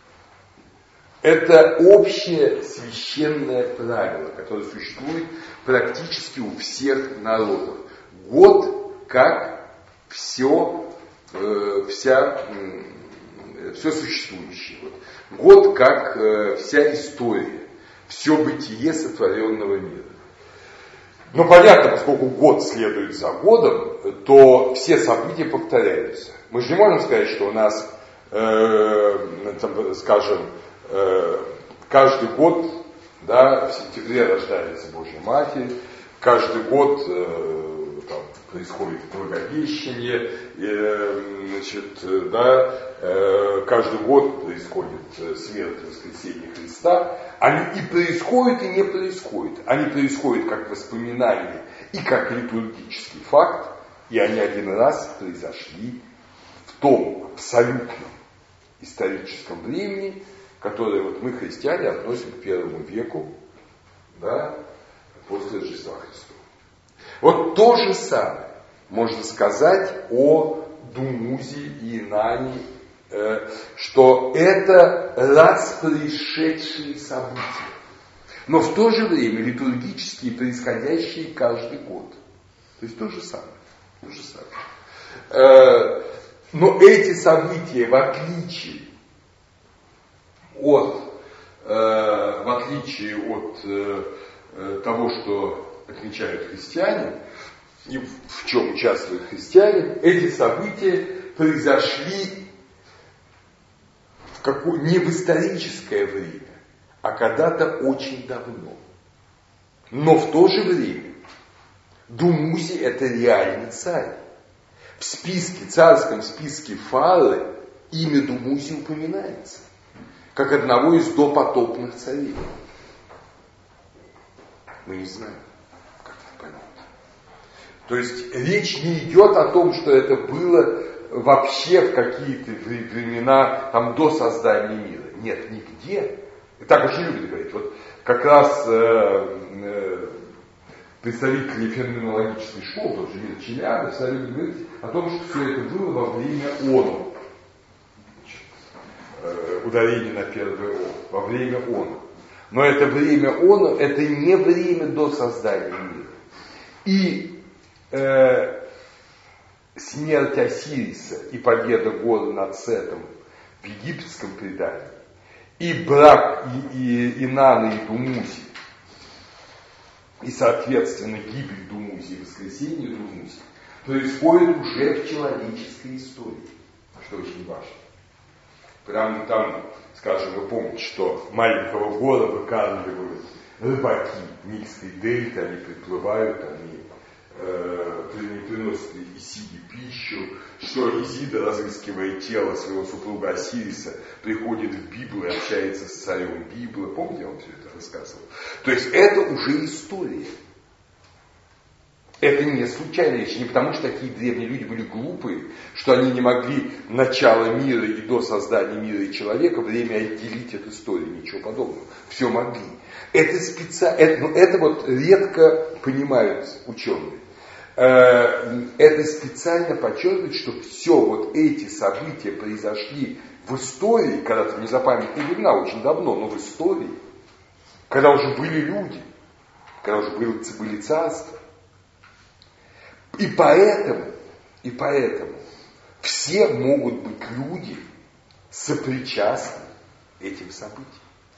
S1: Это общее священное правило, которое существует практически у всех народов. Год как все, э, вся, э, все существующее. Вот. Год как э, вся история, все бытие сотворенного мира. Но понятно, поскольку год следует за годом, то все события повторяются. Мы же не можем сказать, что у нас, э, там, скажем, э, каждый год, да, в сентябре рождается Божья Матерь, каждый год э, там, происходит Благовещение, э, значит, да, э, каждый год происходит смерть и воскресение Христа. Они и происходят, и не происходят. Они происходят как воспоминания и как литургический факт, и они один раз произошли в том абсолютном историческом времени, которое вот мы, христиане, относим к первому веку, да, после Рождества Христова. Вот то же самое можно сказать о Думузе и Инанне, что это раз происшедшие события, но в то же время литургические, происходящие каждый год. То есть то же самое. То же самое. Но эти события, в отличие от, в отличие от того, что отмечают христиане, и в чем участвуют христиане, эти события произошли в какое, не в историческое время, а когда-то очень давно. Но в то же время Думузи это реальный царь. В списке, царском списке Фары имя Думузи упоминается, как одного из допотопных царей. Мы не знаем, как это понять. То есть речь не идет о том, что это было вообще в какие-то времена там, до создания мира. Нет, нигде. И так очень любят говорить. Вот как раз э, э, представители феноменологической школы, тот же Мир Челябы, всегда любят говорить о том, что все это было во время оно. Э, ударение на первое о. Во время оно. Но это время оно, это не время до создания мира. И э, смерть Осириса и победа Гора над Сетом в египетском предании, и брак и, и, Инанны и Думузи, и, соответственно, гибель Думузи и воскресение Думузи, происходит уже в человеческой истории, что очень важно. Прямо там, скажем, вы помните, что маленького Гора выкармливают рыбаки Нильской дельты, они приплывают, они э, приносят Исиде пищу, что Изида, разыскивая тело своего супруга Осириса, приходит в Библу и общается с царем Библы. Помните, я вам все это рассказывал? То есть это уже история. Это не случайная вещь, не потому что такие древние люди были глупые, что они не могли начало мира и до создания мира и человека время отделить от истории, ничего подобного. Все могли. Это, специ... это, ну, это вот редко понимают ученые. Это специально подчеркивает, что все вот эти события произошли в истории, когда-то в незапамятные времена, очень давно, но в истории, когда уже были люди, когда уже были, были царства. И поэтому, и поэтому все могут быть люди сопричастны этим событиям.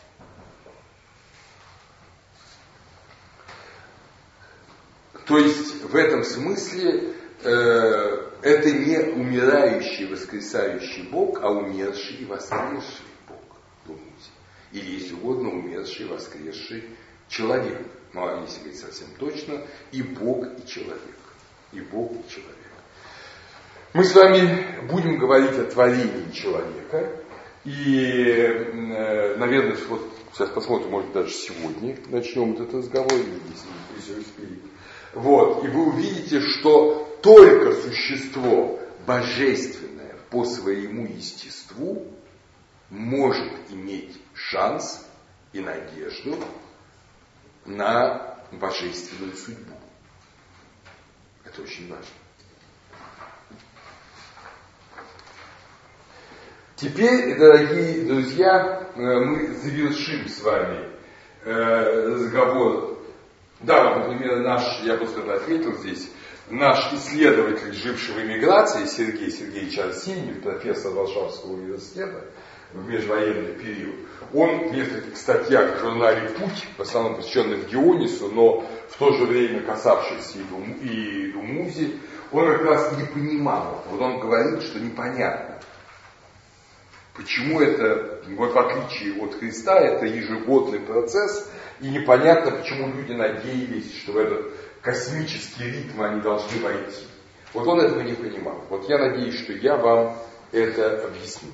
S1: То есть в этом смысле э, это не умирающий, воскресающий Бог, а умерший и воскресший Бог. Думайте. Или, если угодно, умерший и воскресший человек. Ну, а если говорить совсем точно, и Бог, и человек. И Бог, и человек. Мы с вами будем говорить о творении человека. И, наверное, вот сейчас посмотрим, может, даже сегодня начнем этот разговор, если не успеем. Вот. И вы увидите, что только существо божественное по своему естеству может иметь шанс и надежду на божественную судьбу. Это очень важно. Теперь, дорогие друзья, мы завершим с вами разговор. Да, вот, например, наш, я просто ответил здесь, наш исследователь, живший в эмиграции, Сергей Сергеевич Арсеньев, профессор Варшавского университета в межвоенный период, он в нескольких статьях в журнале «Путь», в основном посвященных Дионису, но в то же время касавшихся и Думузи, он как раз не понимал. Вот он говорит, что непонятно, почему это, вот в отличие от Христа, это ежегодный процесс, и непонятно, почему люди надеялись, что в этот космический ритм они должны войти. Вот он этого не понимал. Вот я надеюсь, что я вам это объясню.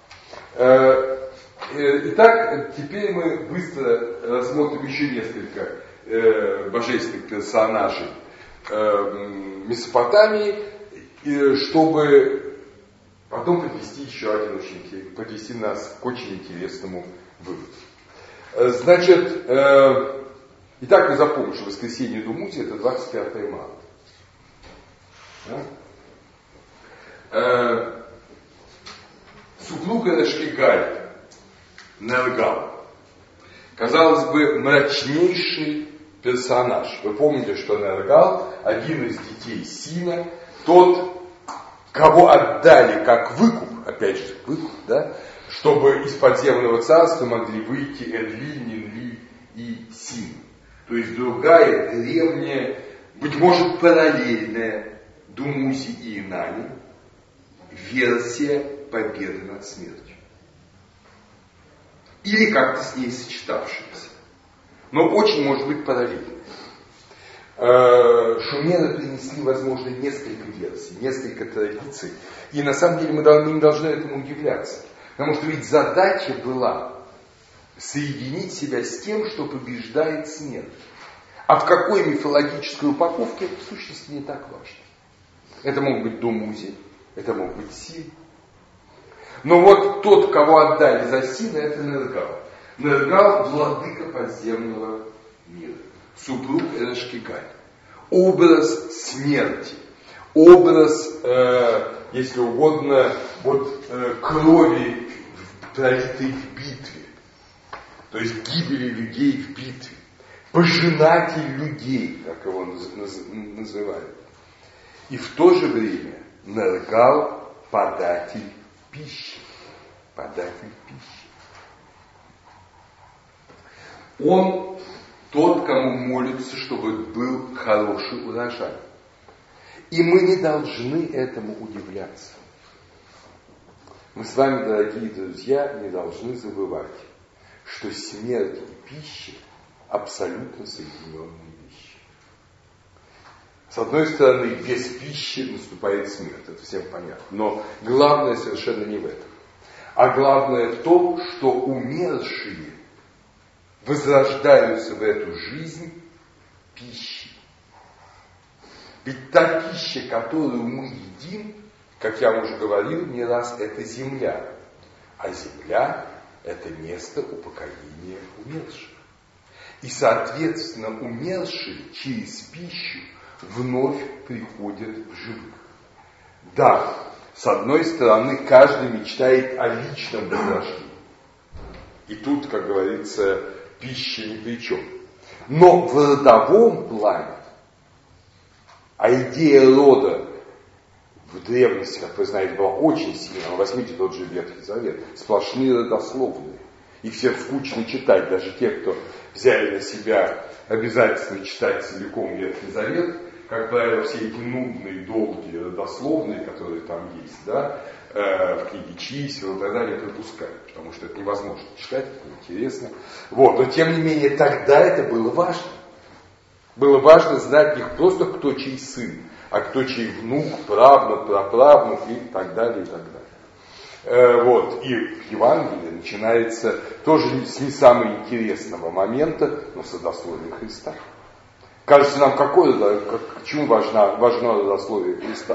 S1: Итак, теперь мы быстро рассмотрим еще несколько божественных персонажей Месопотамии, чтобы потом подвести еще один очень, подвести нас к очень интересному выводу. Значит, итак, вы запомните, что воскресенье Думузи это двадцать пятое марта. Да? Супруга Эшкигаль, Нергал, казалось бы, мрачнейший персонаж. Вы помните, что Нергал, один из детей Сина, тот, кого отдали как выкуп, опять же, выкуп, да, чтобы из подземного царства могли выйти Энли, Нинли и Син. То есть другая, древняя, быть может, параллельная Думузи и Инанни версия победы над смертью. Или как-то с ней сочетавшаяся. Но очень может быть параллельно. Шумеры принесли, возможно, несколько версий, несколько традиций. И на самом деле мы не должны этому удивляться. Потому что ведь задача была соединить себя с тем, что побеждает смерть. А в какой мифологической упаковке это в сущности не так важно. Это мог быть Думузи, это мог быть Син. Но вот тот, кого отдали за Сина, это Нергал. Нергал – владыка подземного мира, супруг Эшкигаль. Образ смерти, образ, э, если угодно, вот, э, крови, пролитой в битве, то есть гибели людей в битве, пожинатель людей, как его называют. И в то же время Нергал – податель пищи. Податель пищи. Он тот, кому молится, чтобы был хороший урожай. И мы не должны этому удивляться. Мы с вами, дорогие друзья, не должны забывать, что смерть и пища абсолютно соединенные вещи. С одной стороны, без пищи наступает смерть, это всем понятно. Но главное совершенно не в этом. А главное в том, что умершие возрождаются в эту жизнь пищей. Ведь та пища, которую мы едим, как я уже говорил не раз, это земля. А земля – это место упокоения умерших. И, соответственно, умершие через пищу вновь приходят в живых. Да, с одной стороны, каждый мечтает о личном возрождении. И тут, как говорится, пища ни при чем. Но в родовом плане, а идея рода в древности, как вы знаете, была очень сильна. Возьмите тот же Ветхий Завет. Сплошные родословные. И всем скучно читать. Даже те, кто взяли на себя обязательство читать целиком Ветхий Завет, как правило, все эти нудные, долгие родословные, которые там есть, да, э, в книге чисел и так далее, пропускают, потому что это невозможно читать, это интересно. Вот. Но тем не менее, тогда это было важно. Было важно знать не просто кто чей сын, а кто чей внук, правнук, праправнук и так далее, и так далее. Э, вот. И в Евангелии начинается тоже с не самого интересного момента, но с родословия Христа. Кажется нам, какое, как, чему важно, важно родословие Христа?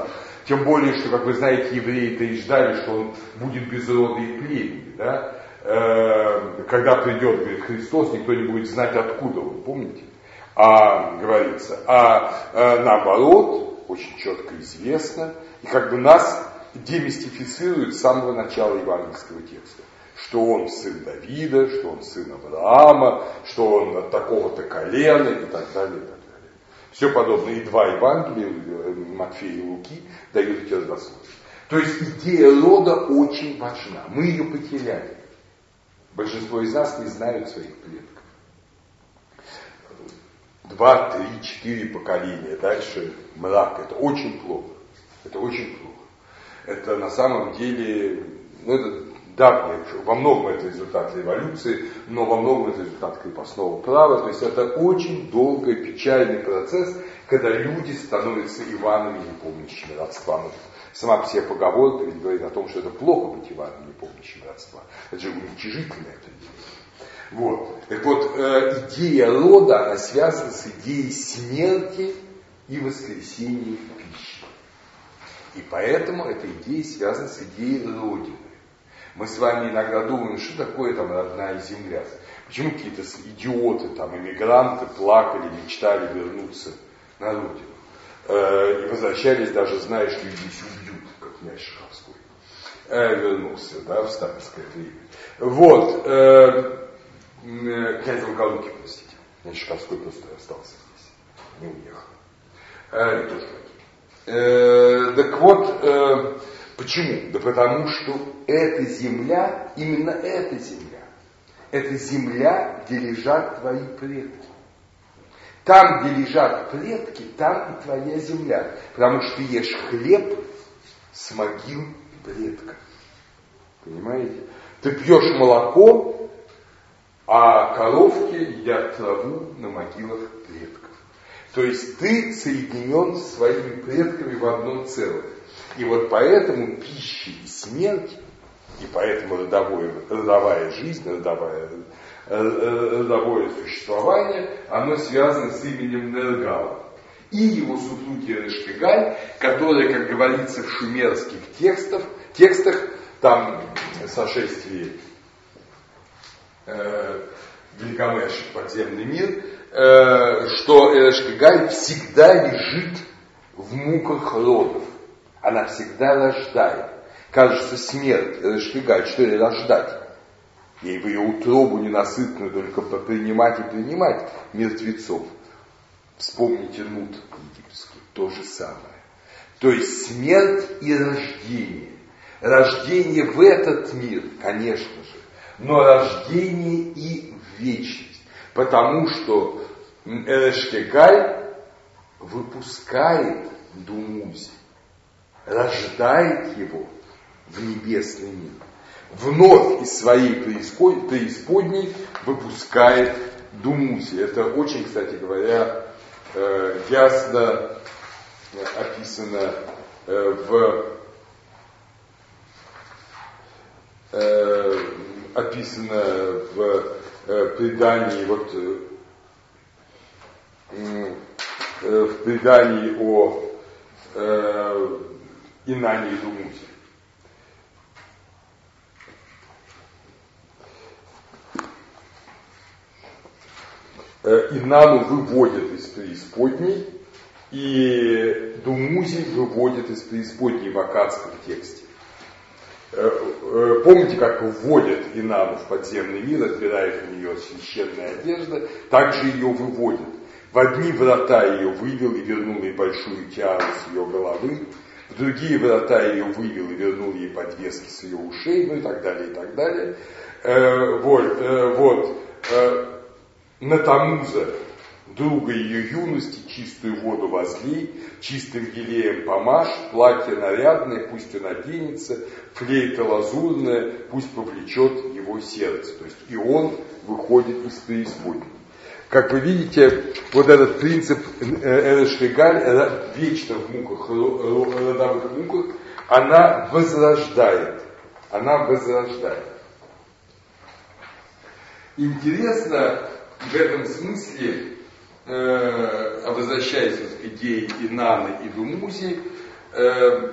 S1: Тем более, что, как вы знаете, евреи-то и ждали, что он будет без рода и племени. Да? Э, когда придет, говорит, Христос, никто не будет знать, откуда он, помните? А, говорится, а э, наоборот, очень четко известно, и как бы нас демистифицируют с самого начала евангельского текста, что он сын Давида, что он сын Авраама, что он от такого-то колена и так далее, и так далее. Все подобное. И два Евангелия, Матфея и Луки, дают эти разнословия. То есть идея рода очень важна. Мы ее потеряли. Большинство из нас не знают своих предков. Два, три, четыре поколения. Дальше мрак. Это очень плохо. Это очень плохо. Это на самом деле, ну это, да, во многом это результат революции, но во многом это результат крепостного права. То есть это очень долгий, печальный процесс, когда люди становятся Иванами, не помнящими родства. Сама по себе поговорка ведь говорит о том, что это плохо быть Иваном, не помнящим родства. Это же уничижительное это идея. Вот. Так вот, э, идея рода, она связана с идеей смерти и воскресения в пище. И поэтому эта идея связана с идеей Родины. Мы с вами иногда думаем, что такое там родная земля. Почему какие-то идиоты, там, иммигранты плакали, мечтали вернуться на Родину. Э, и возвращались, даже зная, что их здесь убьют, как князь Шаховской. Э, вернулся, да, в сталинское время. Вот. Э, э, князь Волколуки, простите. Князь Шаховской просто остался здесь. Не уехал. Э, и тоже Э, так вот, э, почему? Да потому что эта земля, именно эта земля, это земля, где лежат твои предки. Там, где лежат предки, там и твоя земля. Потому что ты ешь хлеб с могил предков. Понимаете? Ты пьешь молоко, а коровки едят траву на могилах предков. То есть ты соединен с своими предками в одно целое. И вот поэтому пища и смерть, и поэтому родовое, родовая жизнь, родовая, родовое существование, оно связано с именем Нергала. И его супруги Эрешкигаль, которая, как говорится в шумерских текстах, текстах там сошествие э, Гильгамеш в подземный мир, что Эрешкигаль всегда лежит в муках родов. Она всегда рождает. Кажется, смерть Эрешкигаль, что ей рождать? Ей в ее утробу ненасытную только принимать и принимать мертвецов. Вспомните Нут египетский, то же самое. То есть смерть и рождение. Рождение в этот мир, конечно же, но рождение и в вечность. Потому что Эрешкигаль выпускает Думузи, рождает его в небесный мир. Вновь из своей преисподней выпускает Думузи. Это очень, кстати говоря, ясно описано в описано в предании, вот, в предании о э, Инане и Думузе. Инану выводят из преисподней, и Думузи выводят из преисподней в аккадском тексте. Помните, как вводят Инану в подземный мир, отбирает у нее священная одежда, также ее выводят. В одни врата ее вывел и вернул ей большую тиару с ее головы, в другие врата ее вывел и вернул ей подвески с ее ушей, ну и так далее, и так далее. Э, вот, э, вот. Э, на Тамуза, друга ее юности, чистую воду возлей, чистым елеем помажь, платье нарядное, пусть он оденется, флейта лазурная, пусть повлечет его сердце. То есть и он выходит из преисподней. Как вы видите, вот этот принцип Эрешкигаль, вечно в муках, родовых муках, она возрождает. Она возрождает. Интересно в этом смысле, э, возвращаясь вот к идее Инаны и Думузи, э,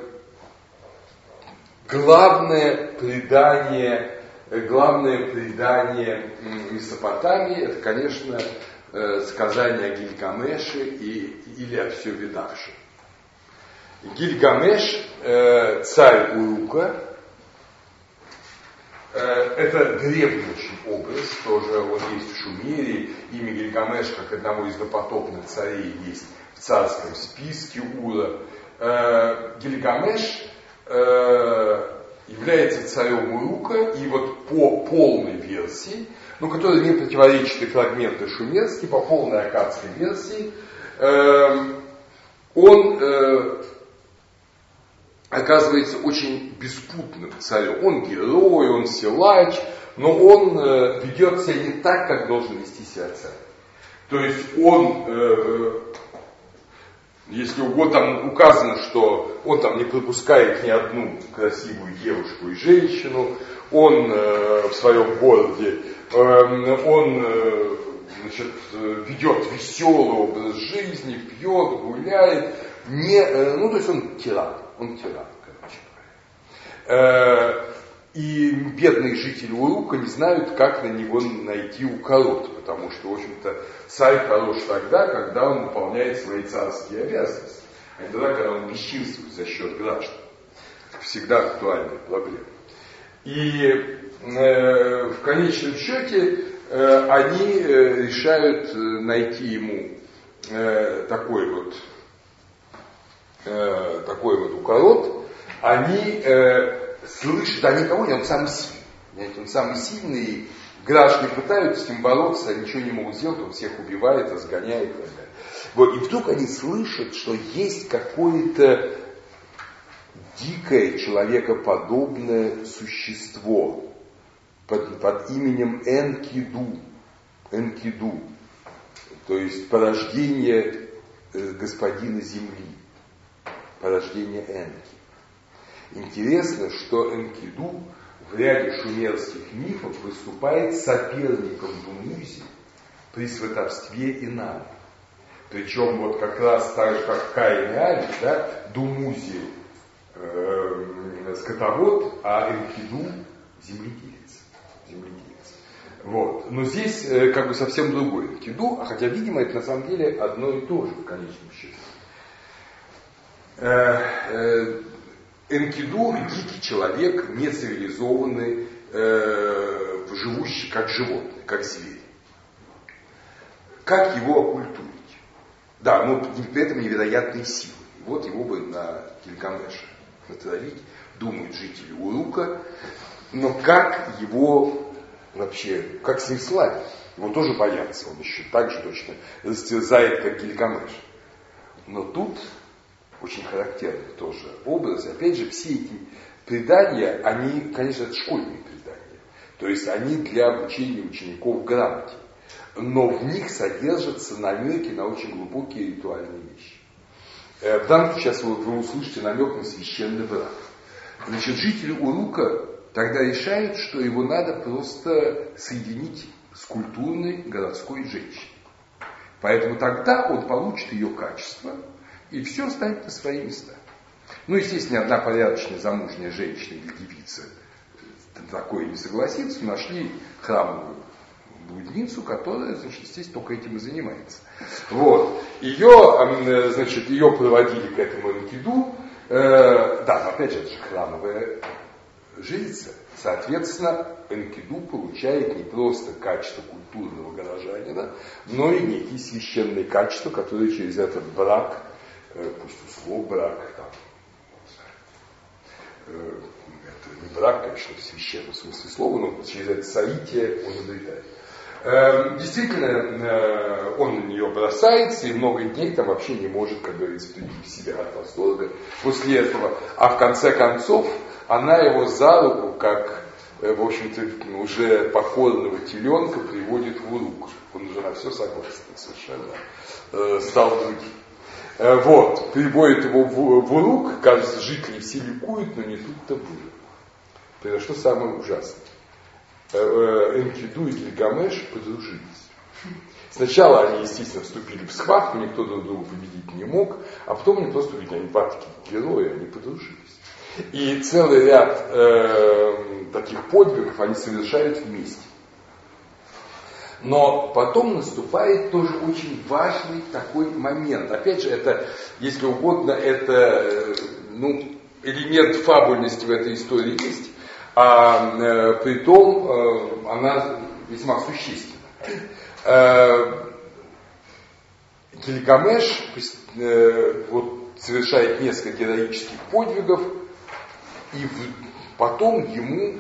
S1: главное предание, главное предание Месопотамии, это, конечно, э, сказание о Гильгамеше и, или о все видавшем. Гильгамеш, э, царь Урука, э, это древний очень образ, тоже он есть в Шумере, имя Гильгамеш, как одного из допотопных царей, есть в царском списке Ура. Э, Гильгамеш э, является царем Урука, и вот по полной версии, ну, которая не противоречит и фрагменты шумерские, по полной аккадской версии, э, он э, оказывается очень беспутным царем. Он герой, он силач, но он э, ведет себя не так, как должен вести себя царь. То есть он, э, если угодно, там указано, что он там не пропускает ни одну красивую девушку и женщину, он э, в своем городе, э, он э, значит, ведет веселый образ жизни, пьет, гуляет, не, э, ну то есть он тиран. Он тиран, короче говоря. И бедные жители Урука не знают, как на него найти уколот, потому что, в общем-то, царь хорош тогда, когда он выполняет свои царские обязанности, а не тогда, когда он бесчинствует за счет граждан. Всегда актуальная проблема. И э, в конечном счете э, они э, решают найти ему э, такой вот такой вот уколот, они э, слышат, да никого не, он самый сильный. Он самый сильный, и граждане пытаются с ним бороться, ничего не могут сделать, он всех убивает, разгоняет и так далее. Вот, и вдруг они слышат, что есть какое-то дикое, человекоподобное существо под, под именем Энкиду. Энкиду, то есть порождение э, господина Земли. Порождение Энки. Интересно, что Энкиду в ряде шумерских мифов выступает соперником Думузи при сватовстве и Наме. Причем вот как раз так же, как Каин и Авель, да, Думузи э, скотовод, а Энкиду земледелец. земледелец. Вот. Но здесь э, как бы совсем другой Энкиду, а хотя, видимо, это на самом деле одно и то же в конечном счете. Энкиду – дикий человек, нецивилизованный, э, живущий как животное, как зверь. Как его оккультурить? Да, но при этом невероятные силы. Вот его бы на Гильгамеше натравить, думают жители Урука. Но как его вообще, как с ним славить? Его тоже боятся, он еще так же точно растерзает, как Гильгамеш. Но тут очень характерный тоже образ. Опять же, все эти предания, они, конечно, это школьные предания. То есть они для обучения учеников грамоте. Но в них содержатся намеки на очень глубокие ритуальные вещи. В данном случае, сейчас вы, вы услышите намек на священный брак. Значит, жители Урука тогда решают, что его надо просто соединить с культурной городской женщиной. Поэтому тогда он получит ее качество, и все станет на свои места. Ну, естественно, одна порядочная замужняя женщина или девица такое не согласится, нашли храмовую блудницу, которая, значит, естественно, только этим и занимается. Вот. Ее, значит, ее проводили к этому Энкиду. Э, да, но опять же, это же храмовая жрица. Соответственно, Энкиду получает не просто качество культурного горожанина, но и некие священные качества, которые через этот брак, пусть услов брак, там, это не брак, конечно, в священном смысле слова, но через это соитие он обретает. Действительно, он на нее бросается, и много дней там вообще не может, как говорится, прийти в себя от восторга после этого. А в конце концов, она его за руку, как, в общем-то, уже покорного теленка приводит в Урук. Он уже на все согласен совершенно. Стал другим. Вот, приводит его в Урук, кажется, жители все ликуют, но не тут-то было. Произошло самое ужасное. Энкиду и Гильгамеш подружились. Сначала они, естественно, вступили в схватку, никто друг друга победить не мог, а потом они просто увидели, они два таких героя, они подружились. И целый ряд э, таких подвигов они совершают вместе. Но потом наступает тоже очень важный такой момент. Опять же, это, если угодно, это ну, элемент фабульности в этой истории есть, а э, при том э, она весьма существенна. Э, Гильгамеш э, вот, совершает несколько героических подвигов, и в, потом ему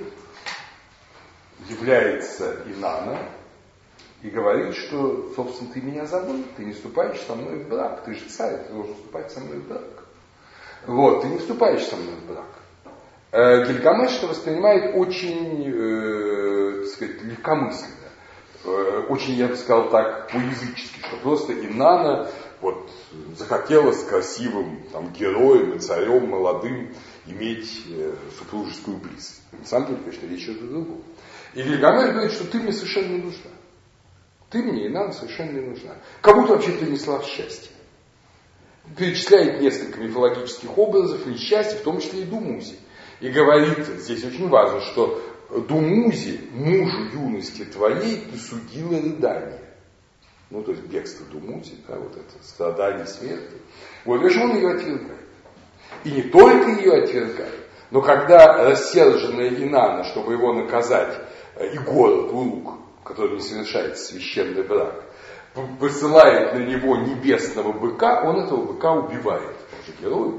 S1: является Инанна и говорит, что, собственно, ты меня забыл, ты не вступаешь со мной в брак, ты же царь, ты должен вступать со мной в брак. Вот, ты не вступаешь со мной в брак. Э, Гильгамеш это воспринимает очень, э, так сказать, легкомысленно, э, очень, я бы сказал так, по-язычески, что просто Инанна вот, захотела с красивым там, героем и царем молодым иметь э, супружескую близость. На самом деле, конечно, речь идет о другом. И Гильгамеш говорит, что ты мне совершенно не нужна. Ты мне, Инанна, совершенно не нужна. Кому ты вообще принесла счастье? Перечисляет несколько мифологических образов несчастья, в том числе и Думузи. И говорит, здесь очень важно, что Думузи, мужу юности твоей, ты судила рыдание. Ну, то есть бегство Думузи, да, вот это страдание смерти. Вот, и он ее отвергает. И не только ее отвергает, но когда рассерженная Инанна, чтобы его наказать, и город Урук, который не совершает священный брак, посылает на него небесного быка, он этого быка убивает. Он же герой.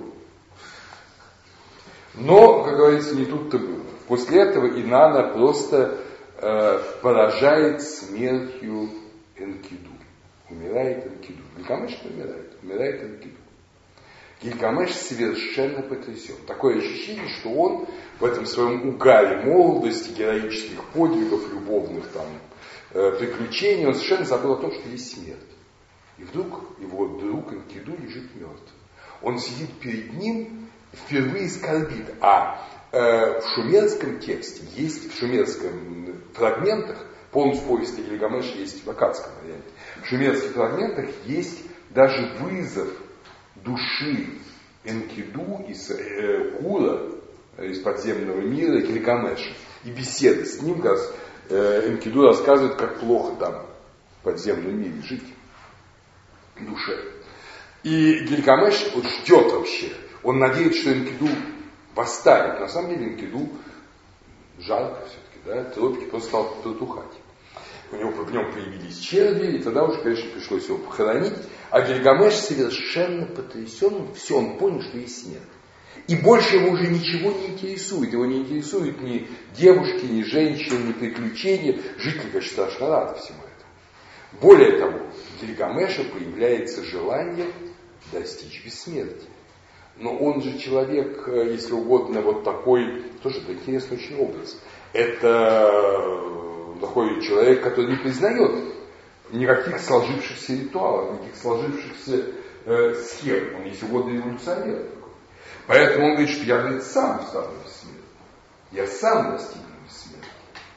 S1: Но, как говорится, не тут-то было. После этого Инанна просто э, поражает смертью Энкиду. Умирает Энкиду. Гильгамеш не умирает, умирает Энкиду. Гильгамеш совершенно потрясен. Такое ощущение, что он в этом своем угаре молодости, героических подвигов, любовных там, э, приключений, он совершенно забыл о том, что есть смерть. И вдруг его друг Энкиду лежит мертв. Он сидит перед ним, впервые скорбит. А э, в шумерском тексте есть, в шумерском фрагментах, полностью повести Гильгамеша есть в аккадском варианте, в шумерских фрагментах есть даже вызов души Энкиду из э, Кура, из подземного мира, Гильгамеша. И беседы с ним, как э, Энкиду рассказывает, как плохо там в подземном мире жить душе. И Гильгамеш вот ждет вообще. Он надеется, что Энкиду восстанет. На самом деле Энкиду жарко все-таки, да, тропики просто стал протухать. У него в нем появились черви, и тогда уже, конечно, пришлось его похоронить. А Гильгамеш совершенно потрясен, все, он понял, что есть смерть. И больше его уже ничего не интересует. Его не интересуют ни девушки, ни женщины, ни приключения. Жители, конечно, страшно рады всему этому. Более того, у Гильгамеша появляется желание достичь бессмертия. Но он же человек, если угодно, вот такой, тоже интересный очень образ. Это такой человек, который не признает никаких сложившихся ритуалов, никаких сложившихся э, схем. Он, если угодно, революционер. Поэтому он говорит, что я, говорит, сам стану бессмертным. Я сам достигну бессмертия.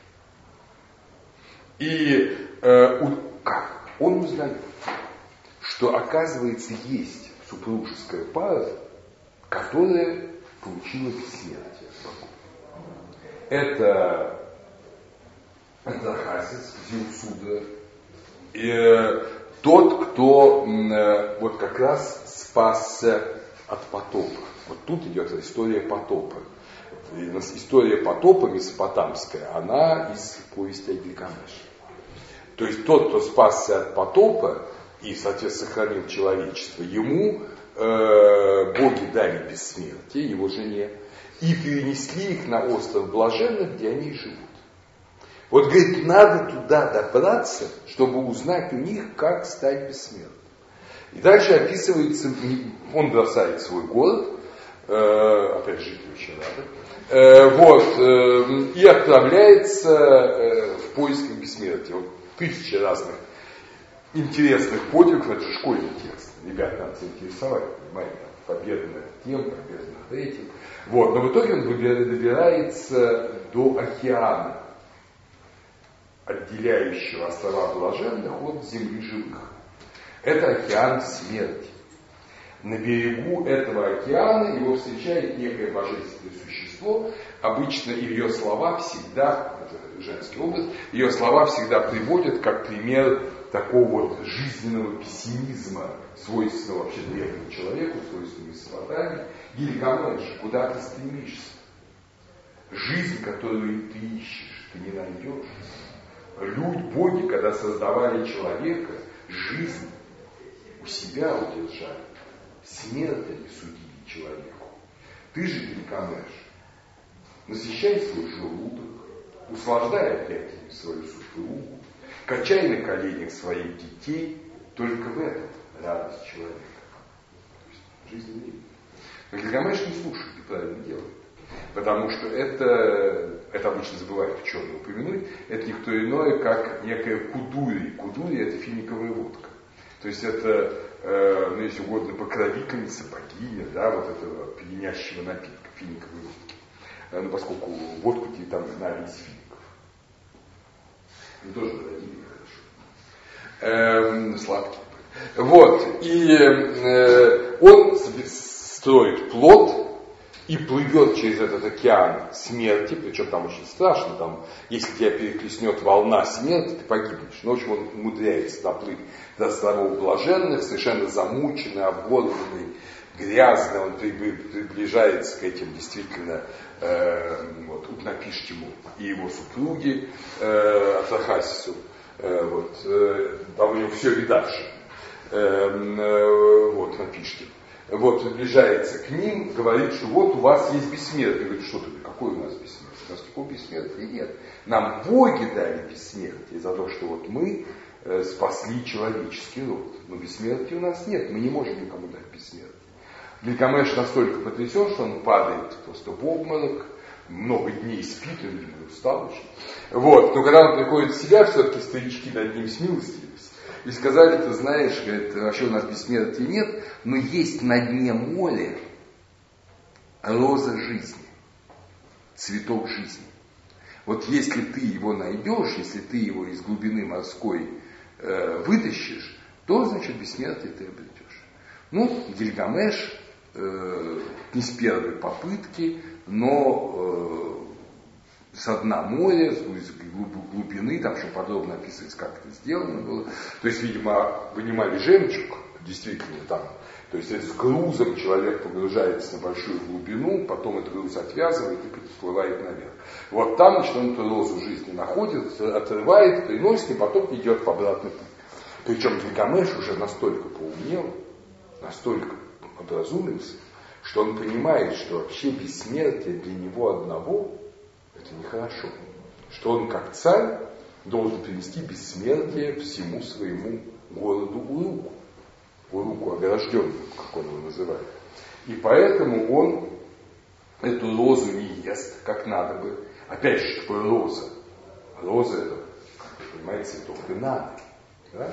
S1: И э, у, как? Он узнает, что, оказывается, есть супружеская пара, которая получила бессмертие. Это Андрохасис, Зевсуда, и тот, кто э, вот как раз спасся от потопа. Вот тут идет история потопа. История потопа месопотамская, она из повести о Гильгамеше. То есть тот, кто спасся от потопа и, соответственно, сохранил человечество, ему э, боги дали бессмертие, его жене, и перенесли их на остров Блаженных, где они живут. Вот, говорит, надо туда добраться, чтобы узнать у них, как стать бессмертным. И дальше описывается, он бросает свой город, э, опять жители очень рады, э, вот, э, и отправляется э, в поисках бессмертия. Вот тысячи разных интересных подвигов, это же школьный текст. Ребят, надо заинтересовать, понимаете, победа над тем, победа над этим. Вот, но в итоге он добирается до океана. отделяющего острова блаженных от земли живых. Это океан смерти. На берегу этого океана его встречает некое божественное существо. Обычно ее слова всегда, это женский образ, ее слова всегда приводят как пример такого вот жизненного пессимизма, свойственного вообще древнему человеку, свойственного Месопотамии. Гильгамеш, куда ты стремишься? Жизнь, которую ты ищешь, ты не найдешь. Люди, боги, когда создавали человека, жизнь у себя удержали. Смерть они судили человеку. Ты же, Гильгамеш, насыщай свой желудок, услаждай объятиями свою супругу, качай на коленях своих детей, только в этом радость человека. То есть жизнь не. Но Гильгамеш не слушает и правильно делает. Потому что это, это обычно забывают ученые упомянуть, это никто иное, как некая кудури. Кудури – это финиковая водка. То есть это, э, ну, если угодно, покровительница, богиня, да, вот этого пьянящего напитка, финиковой водки. Э, ну, поскольку водку там знали из фиников. Ну, тоже дорогие, хорошо. Э, сладкие. Вот. И э, он строит плот и плывет через этот океан смерти, причем там очень страшно, там, если тебя переклеснет волна смерти, ты погибнешь. Но, в общем, он умудряется доплыть до островов блаженных, совершенно замученный, оборванный, грязный, он приближается к этим действительно э, вот, Утнапиштиму и его супруге э, Атрахасису, э, вот, э, там у него все видавшее, э, э, вот, Напиштим. Вот, приближается к ним, говорит, что вот у вас есть бессмертие. Говорит, что ты, какое у нас бессмертие? У нас такого бессмертия нет. Нам боги дали бессмертие за то, что вот мы э, спасли человеческий род. Но бессмертия у нас нет, мы не можем никому дать бессмертие. Гильгамеш настолько потрясен, что он падает просто в обморок, много дней спит, он, видимо, устал очень. Вот, но когда он приходит в себя, все-таки старички над ним смилостивились. И сказали, ты знаешь, говорит, вообще у нас бессмертия нет, но есть на дне моря роза жизни, цветок жизни. Вот если ты его найдешь, если ты его из глубины морской э, вытащишь, то, значит, бессмертие ты обретешь. Ну, Гильгамеш э, не с первой попытки, но э, со дна моря, с глубины, там еще подробно описывается, как это сделано было. То есть, видимо, вынимали жемчуг, действительно там. То есть, с грузом человек погружается на большую глубину, потом этот груз отвязывает и всплывает наверх. Вот там, значит, он эту розу жизни находит, отрывает, приносит, и потом идет в обратный путь. Причем Гильгамеш уже настолько поумнел, настолько образумился, что он понимает, что вообще бессмертие для него одного это нехорошо. Что он, как царь, должен принести бессмертие всему своему городу Уруку. Уруку огражденному, как он его называет. И поэтому он эту розу не ест, как надо бы. Опять же, такое роза. Роза это, как вы понимаете, цветок вина. Да?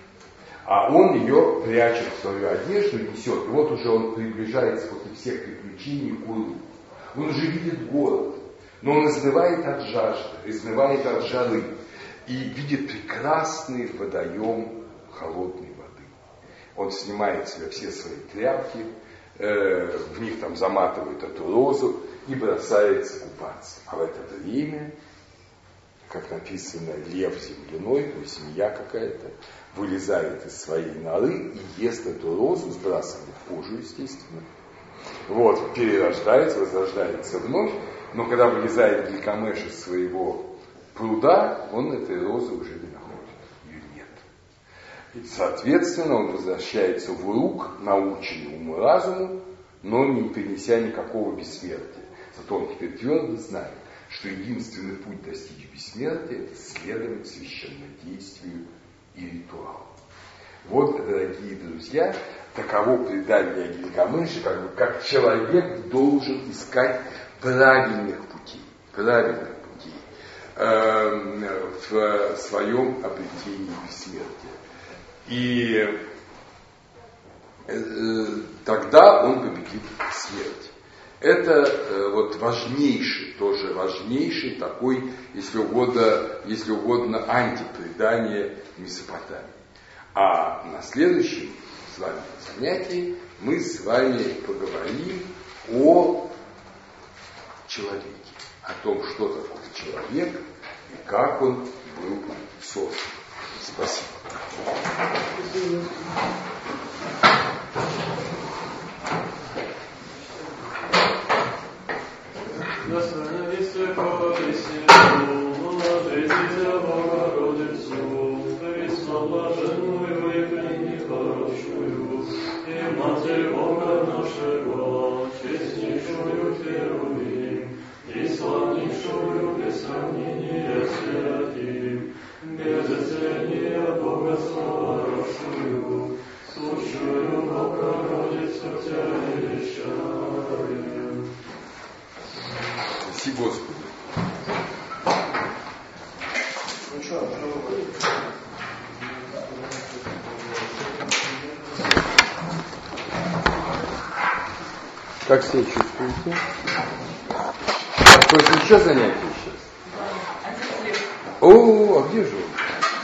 S1: А он ее прячет в свою одежду и несет. И вот уже он приближается после всех приключений к Уруку. Он уже видит город. Но он изнывает от жажды, изнывает от жары и видит прекрасный водоем холодной воды. Он снимает с себя все свои тряпки, э, в них там заматывает эту розу и бросается купаться. А в это время, как написано, лев земляной, то есть змея какая-то, вылезает из своей норы и ест эту розу, сбрасывает кожу, естественно. Вот, перерождается, возрождается вновь. Но когда вылезает Гильгамеш из своего пруда, он этой розы уже не находит. Ее нет. И, соответственно, он возвращается в Урук, наученный уму-разуму, но не перенеся никакого бессмертия. Зато он теперь твердо знает, что единственный путь достичь бессмертия – это следовать священнодействию и ритуалу. Вот, дорогие друзья, таково предание Гильгамеша, как, бы, как человек должен искать правильных путей, правильных путей э, в своем обретении бессмертия. И э, тогда он победит смерть. Это э, вот важнейший, тоже важнейший такой, если угодно, если угодно антипредание Месопотамии. А на следующем с вами занятии мы с вами поговорим о человеке, о том, что такое человек и как он был создан. Спасибо.
S3: Матерь Бога нашего, честнейшую Херувим, и славнейшую без сравнения Серафим, без оценения Бога славшую, сущую Богородицу Тя величаем.
S1: Спаси Господи.
S2: Ну что,
S1: Как себя чувствуете? Какое еще занятие сейчас? О, а где же он?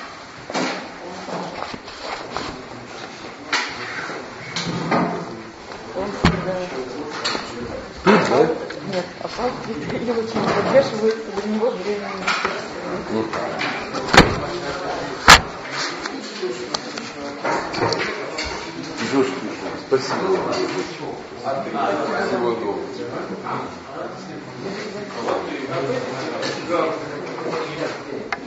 S1: Тут, да?
S4: Нет, опаздывает и очень поддерживается для него время.
S1: Спасибо. Всего доброго.